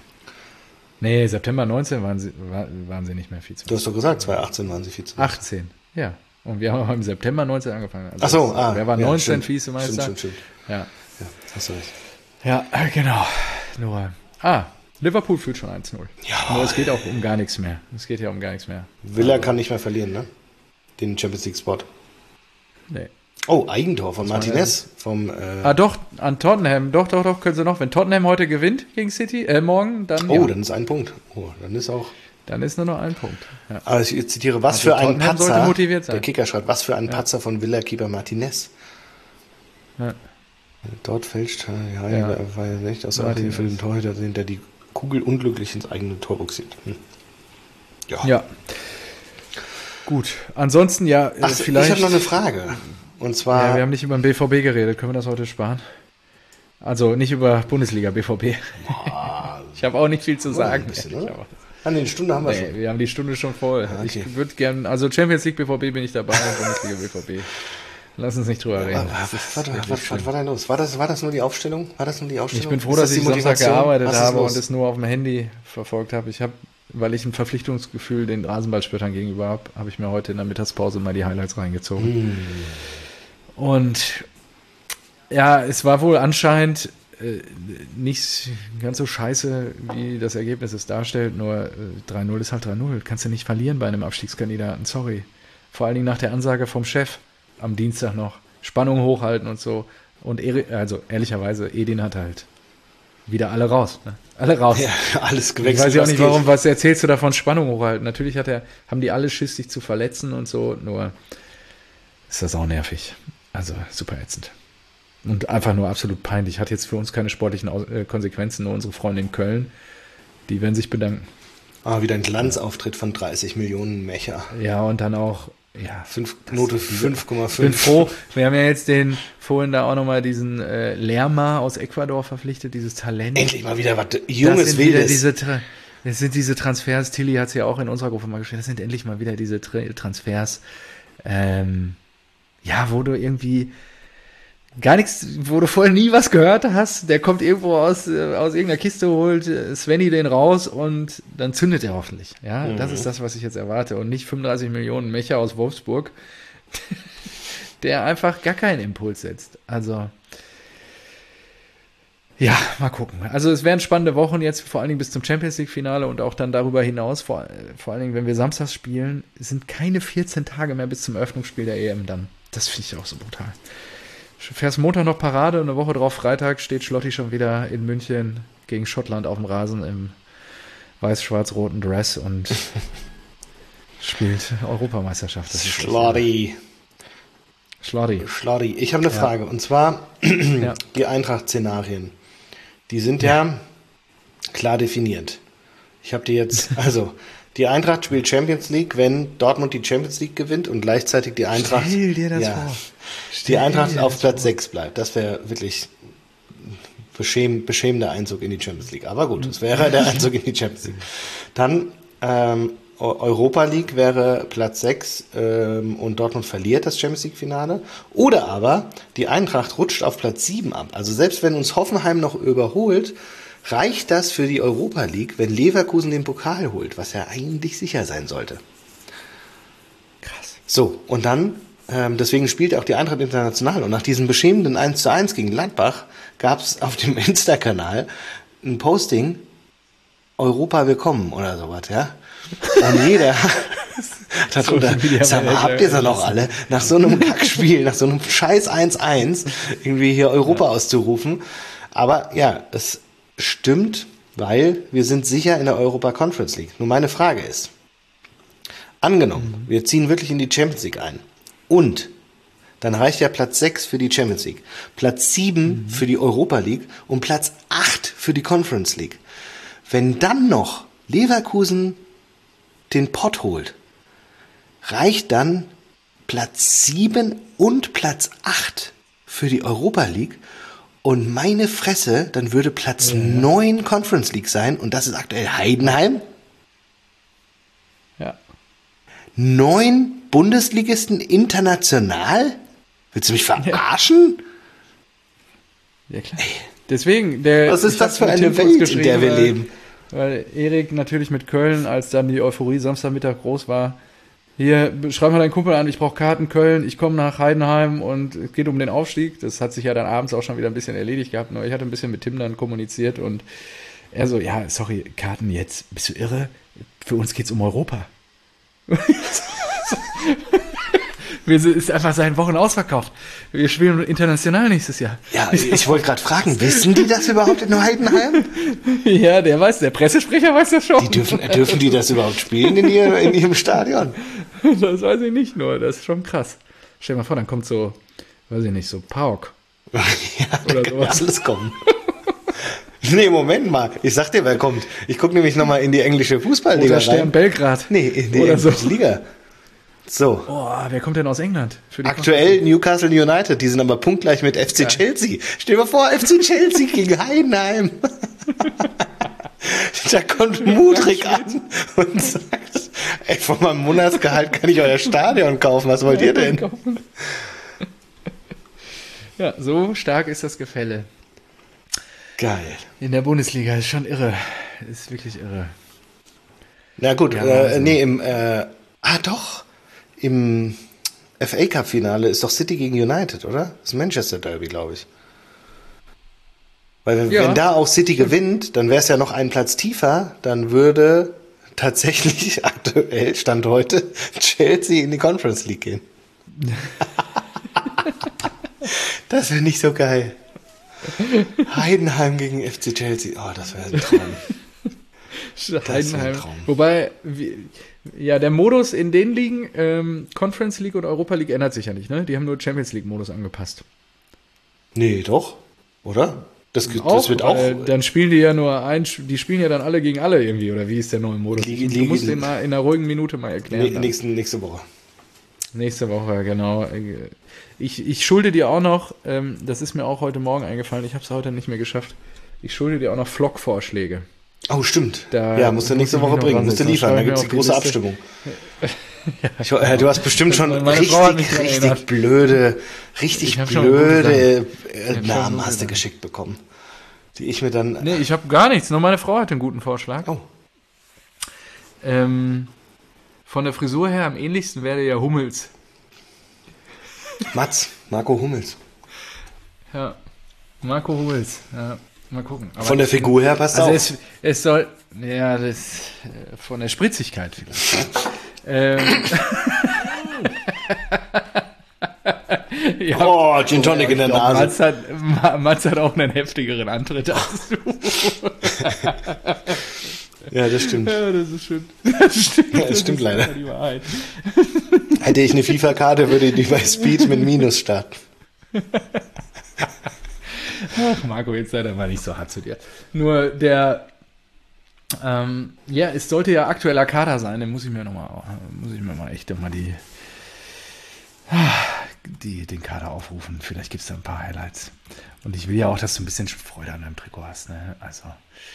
Nee, September 19 waren sie nicht mehr Vizemeister. Du hast doch gesagt, 2018 waren sie Vizemeister. 18, ja. Und wir haben im September 19 angefangen. Also wer war 19 Vizemeister? Stimmt. Ja, hast du recht. Ja, genau. Nur. Liverpool führt schon 1-0. Ja. Nur es geht auch um gar nichts mehr. Es geht ja um gar nichts mehr. Villa kann nicht mehr verlieren, ne? Den Champions League Spot. Nee. Oh, Eigentor von Martinez. Doch, an Tottenham. Doch, können sie noch. Wenn Tottenham heute gewinnt gegen City, morgen, dann. Oh, dann ist ein Punkt. Oh, dann ist auch. Dann ist nur noch ein Punkt. Ja. Also ich zitiere, was für ein Tottenham sollte Patzer. motiviert sein. Der Kicker schreibt, was für ein Patzer von Villa-Keeper Martinez. Ja. Dort fälscht, war ja nicht aus der Martinez. für den Torhüter, der die Kugel unglücklich ins eigene Tor boxiert. Ja. Gut. Ansonsten vielleicht. Ich habe noch eine Frage. Und zwar. Ja, wir haben nicht über den BVB geredet. Können wir das heute sparen? Also nicht über Bundesliga, BVB. Ich habe auch nicht viel zu sagen. Ein bisschen, oder? An den Stunde haben wir schon. Wir haben die Stunde schon voll. Okay. Ich würde gerne, also Champions League BVB bin ich dabei, Bundesliga BVB. Lass uns nicht drüber reden. Was war denn los? War das nur die Aufstellung? Ich bin froh, dass ich Samstag gearbeitet habe und es nur auf dem Handy verfolgt habe. Weil ich ein Verpflichtungsgefühl den Rasenballspöttern gegenüber habe, habe ich mir heute in der Mittagspause mal die Highlights reingezogen. Und ja, es war wohl anscheinend nicht ganz so scheiße, wie das Ergebnis es darstellt, nur 3-0 ist halt 3-0. Kannst du nicht verlieren bei einem Abstiegskandidaten, sorry. Vor allen Dingen nach der Ansage vom Chef am Dienstag noch. Spannung hochhalten und so. Und ehrlicherweise, Edin hat halt wieder alle raus. Ne? Alle raus. Ja, alles gewechselt. Ich weiß ja auch nicht, was erzählst du davon, Spannung hochhalten? Natürlich haben die alle Schiss, sich zu verletzen und so, nur ist das auch nervig. Also super ätzend. Und einfach nur absolut peinlich. Hat jetzt für uns keine sportlichen Konsequenzen, nur unsere Freunde in Köln. Die werden sich bedanken. Wieder ein Glanzauftritt von 30 Millionen Mecher. Ja, und dann auch, Note 5,5. Ich bin froh, wir haben ja jetzt vorhin da auch nochmal diesen Lerma aus Ecuador verpflichtet, dieses Talent. Endlich mal wieder was Junges, Wildes. Das sind diese Transfers, Tilly hat es ja auch in unserer Gruppe mal geschrieben, das sind endlich mal wieder diese Transfers, wo du irgendwie gar nichts, wo du vorher nie was gehört hast, der kommt irgendwo aus irgendeiner Kiste, holt Svenny den raus und dann zündet er hoffentlich. Ja, das ist das, was ich jetzt erwarte und nicht 35 Millionen Mecher aus Wolfsburg, der einfach gar keinen Impuls setzt. Also, ja, mal gucken. Also es werden spannende Wochen jetzt, vor allen Dingen bis zum Champions-League-Finale und auch dann darüber hinaus, vor allen Dingen, wenn wir samstags spielen, es sind keine 14 Tage mehr bis zum Eröffnungsspiel der EM dann. Das finde ich auch so brutal. Fährst Montag noch Parade und eine Woche drauf, Freitag, steht Schlotti schon wieder in München gegen Schottland auf dem Rasen im weiß-schwarz-roten Dress und spielt Europameisterschaft. Schlotti. Ich habe eine Frage und zwar die Eintracht-Szenarien. Die sind ja klar definiert. Ich habe die jetzt, die Eintracht spielt Champions League, wenn Dortmund die Champions League gewinnt und gleichzeitig die Eintracht. Stell dir das vor. Die Eintracht auf Platz 6 bleibt. Das wäre wirklich beschämender Einzug in die Champions League. Aber gut, das wäre der Einzug in die Champions League. Dann Europa League wäre Platz 6 und Dortmund verliert das Champions League Finale. Oder aber die Eintracht rutscht auf Platz 7 ab. Also selbst wenn uns Hoffenheim noch überholt, reicht das für die Europa League, wenn Leverkusen den Pokal holt, was ja eigentlich sicher sein sollte. Krass. So, und dann deswegen spielt auch die Eintracht international. Und nach diesem beschämenden 1:1 gegen Gladbach gab es auf dem Insta-Kanal ein Posting, Europa willkommen oder sowas, ja. Und jeder darunter, sag mal, habt ihr es noch alle, nach so einem Kackspiel, nach so einem scheiß 1:1 irgendwie hier Europa auszurufen. Aber ja, es stimmt, weil wir sind sicher in der Europa Conference League. Nur meine Frage ist, angenommen, wir ziehen wirklich in die Champions League ein. Und dann reicht ja Platz 6 für die Champions League, Platz 7 für die Europa League und Platz 8 für die Conference League. Wenn dann noch Leverkusen den Pott holt, reicht dann Platz 7 und Platz 8 für die Europa League und meine Fresse, dann würde Platz 9 Conference League sein und das ist aktuell Heidenheim. Ja. 9 Bundesligisten international? Willst du mich verarschen? Ja, klar. Deswegen, was ist das für eine Welt, in der wir leben? Weil Erik natürlich mit Köln, als dann die Euphorie Samstagmittag groß war, hier, schreib mal deinen Kumpel an, ich brauche Karten Köln, ich komme nach Heidenheim und es geht um den Aufstieg. Das hat sich ja dann abends auch schon wieder ein bisschen erledigt gehabt. Nur ich hatte ein bisschen mit Tim dann kommuniziert und Er so, ja, sorry, Karten jetzt, bist du irre? Für uns geht's um Europa. Ist einfach seit Wochen ausverkauft. Wir spielen international nächstes Jahr. Ja, ich wollte gerade fragen, wissen die das überhaupt in Heidenheim? Ja, der Pressesprecher weiß das schon. Dürfen die das überhaupt spielen in ihrem Stadion? Das weiß ich nicht nur, das ist schon krass. Stell dir mal vor, dann kommt so, weiß ich nicht, so Pauk. Ja, da Oder kann sowas. alles kommen. Nee, Moment mal. Ich sag dir, wer kommt. Ich gucke nämlich nochmal in die englische Fußballliga Oder rein. Stern Belgrad. Nee, in die Oder so. englische Liga. So. Oh, wer kommt denn aus England? Für die Aktuell Newcastle United, die sind aber punktgleich mit FC Chelsea. Stell dir mal vor, FC Chelsea gegen Heidenheim. Da kommt Mudryk an und sagt, ey, von meinem Monatsgehalt kann ich euer Stadion kaufen, was wollt ihr denn? Ja, so stark ist das Gefälle. Geil. In der Bundesliga ist schon irre. Ist wirklich irre. Na gut, Ja, doch. Im FA Cup Finale ist doch City gegen United, oder? Das ist Manchester Derby, glaube ich. Weil wenn da auch City gewinnt, dann wäre es ja noch einen Platz tiefer, dann würde tatsächlich aktuell, Stand heute, Chelsea in die Conference League gehen. Das wäre nicht so geil. Heidenheim gegen FC Chelsea, oh, das wäre ein Traum. Heidenheim. Wobei, der Modus in den Ligen, Conference League und Europa League ändert sich ja nicht, ne? Die haben nur Champions League Modus angepasst. Nee, doch, oder? Das wird auch. Dann spielen die ja die spielen ja dann alle gegen alle irgendwie, oder wie ist der neue Modus? Du musst den mal in einer ruhigen Minute mal erklären. Nächste Woche. Nächste Woche, genau. Ich schulde dir auch noch, das ist mir auch heute Morgen eingefallen, ich habe es heute nicht mehr geschafft, ich schulde dir auch noch Vlog-Vorschläge. Oh, stimmt. Musst du nächste Woche bringen, musst du liefern, da gibt es die große Abstimmung. Du hast bestimmt schon richtig blöde Namen hast du geschickt bekommen, die ich mir dann... Nee, ich habe gar nichts, nur meine Frau hat einen guten Vorschlag. Oh. Von der Frisur her am ähnlichsten wäre ja Hummels. Marco Hummels. Ja, Marco Hummels, ja. Mal gucken. Aber von der Figur her passt also auch. Es soll, ja, das von der Spritzigkeit vielleicht. Ja, Gin Tonic in der Nase. Mats hat auch einen heftigeren Antritt als du. Ja, das stimmt. Ja, das ist schön. Das stimmt leider. Die Wahrheit. Hätte ich eine FIFA-Karte, würde ich die bei Speed mit Minus starten. Ach, Marco, jetzt sei doch mal nicht so hart zu dir. Nur es sollte ja aktueller Kader sein, dann muss ich mir mal den Kader aufrufen. Vielleicht gibt es da ein paar Highlights. Und ich will ja auch, dass du ein bisschen Freude an deinem Trikot hast, ne? Also.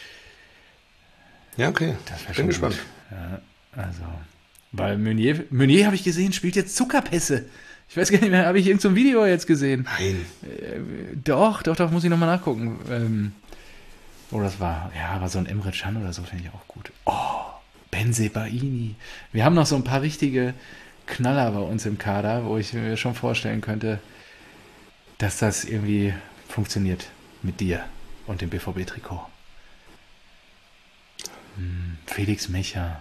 Ja, okay. Bin gespannt. Ja, also. Weil Meunier habe ich gesehen, spielt jetzt Zuckerpässe. Ich weiß gar nicht mehr, habe ich irgend so ein Video jetzt gesehen? Nein. Doch, muss ich nochmal nachgucken. Das war so ein Emre Can oder so, finde ich auch gut. Oh, Bensebaini. Wir haben noch so ein paar richtige Knaller bei uns im Kader, wo ich mir schon vorstellen könnte, dass das irgendwie funktioniert mit dir und dem BVB-Trikot. Felix Mecha.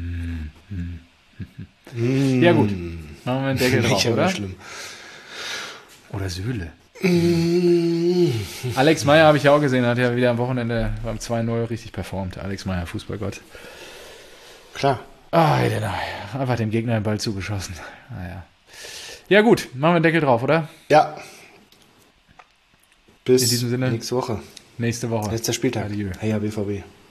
Ja gut, machen wir einen Deckel drauf, oder? Schlimm. Oder Süle. Alex Meyer habe ich ja auch gesehen, hat ja wieder am Wochenende beim 2-0 richtig performt. Alex Meyer, Fußballgott. Klar. Einfach dem Gegner den Ball zugeschossen. Naja. Ja gut, machen wir einen Deckel drauf, oder? Ja. Bis in diesem Sinne, nächste Woche. Nächste Woche. Letzter Spieltag. Adieu. Hey, BVB.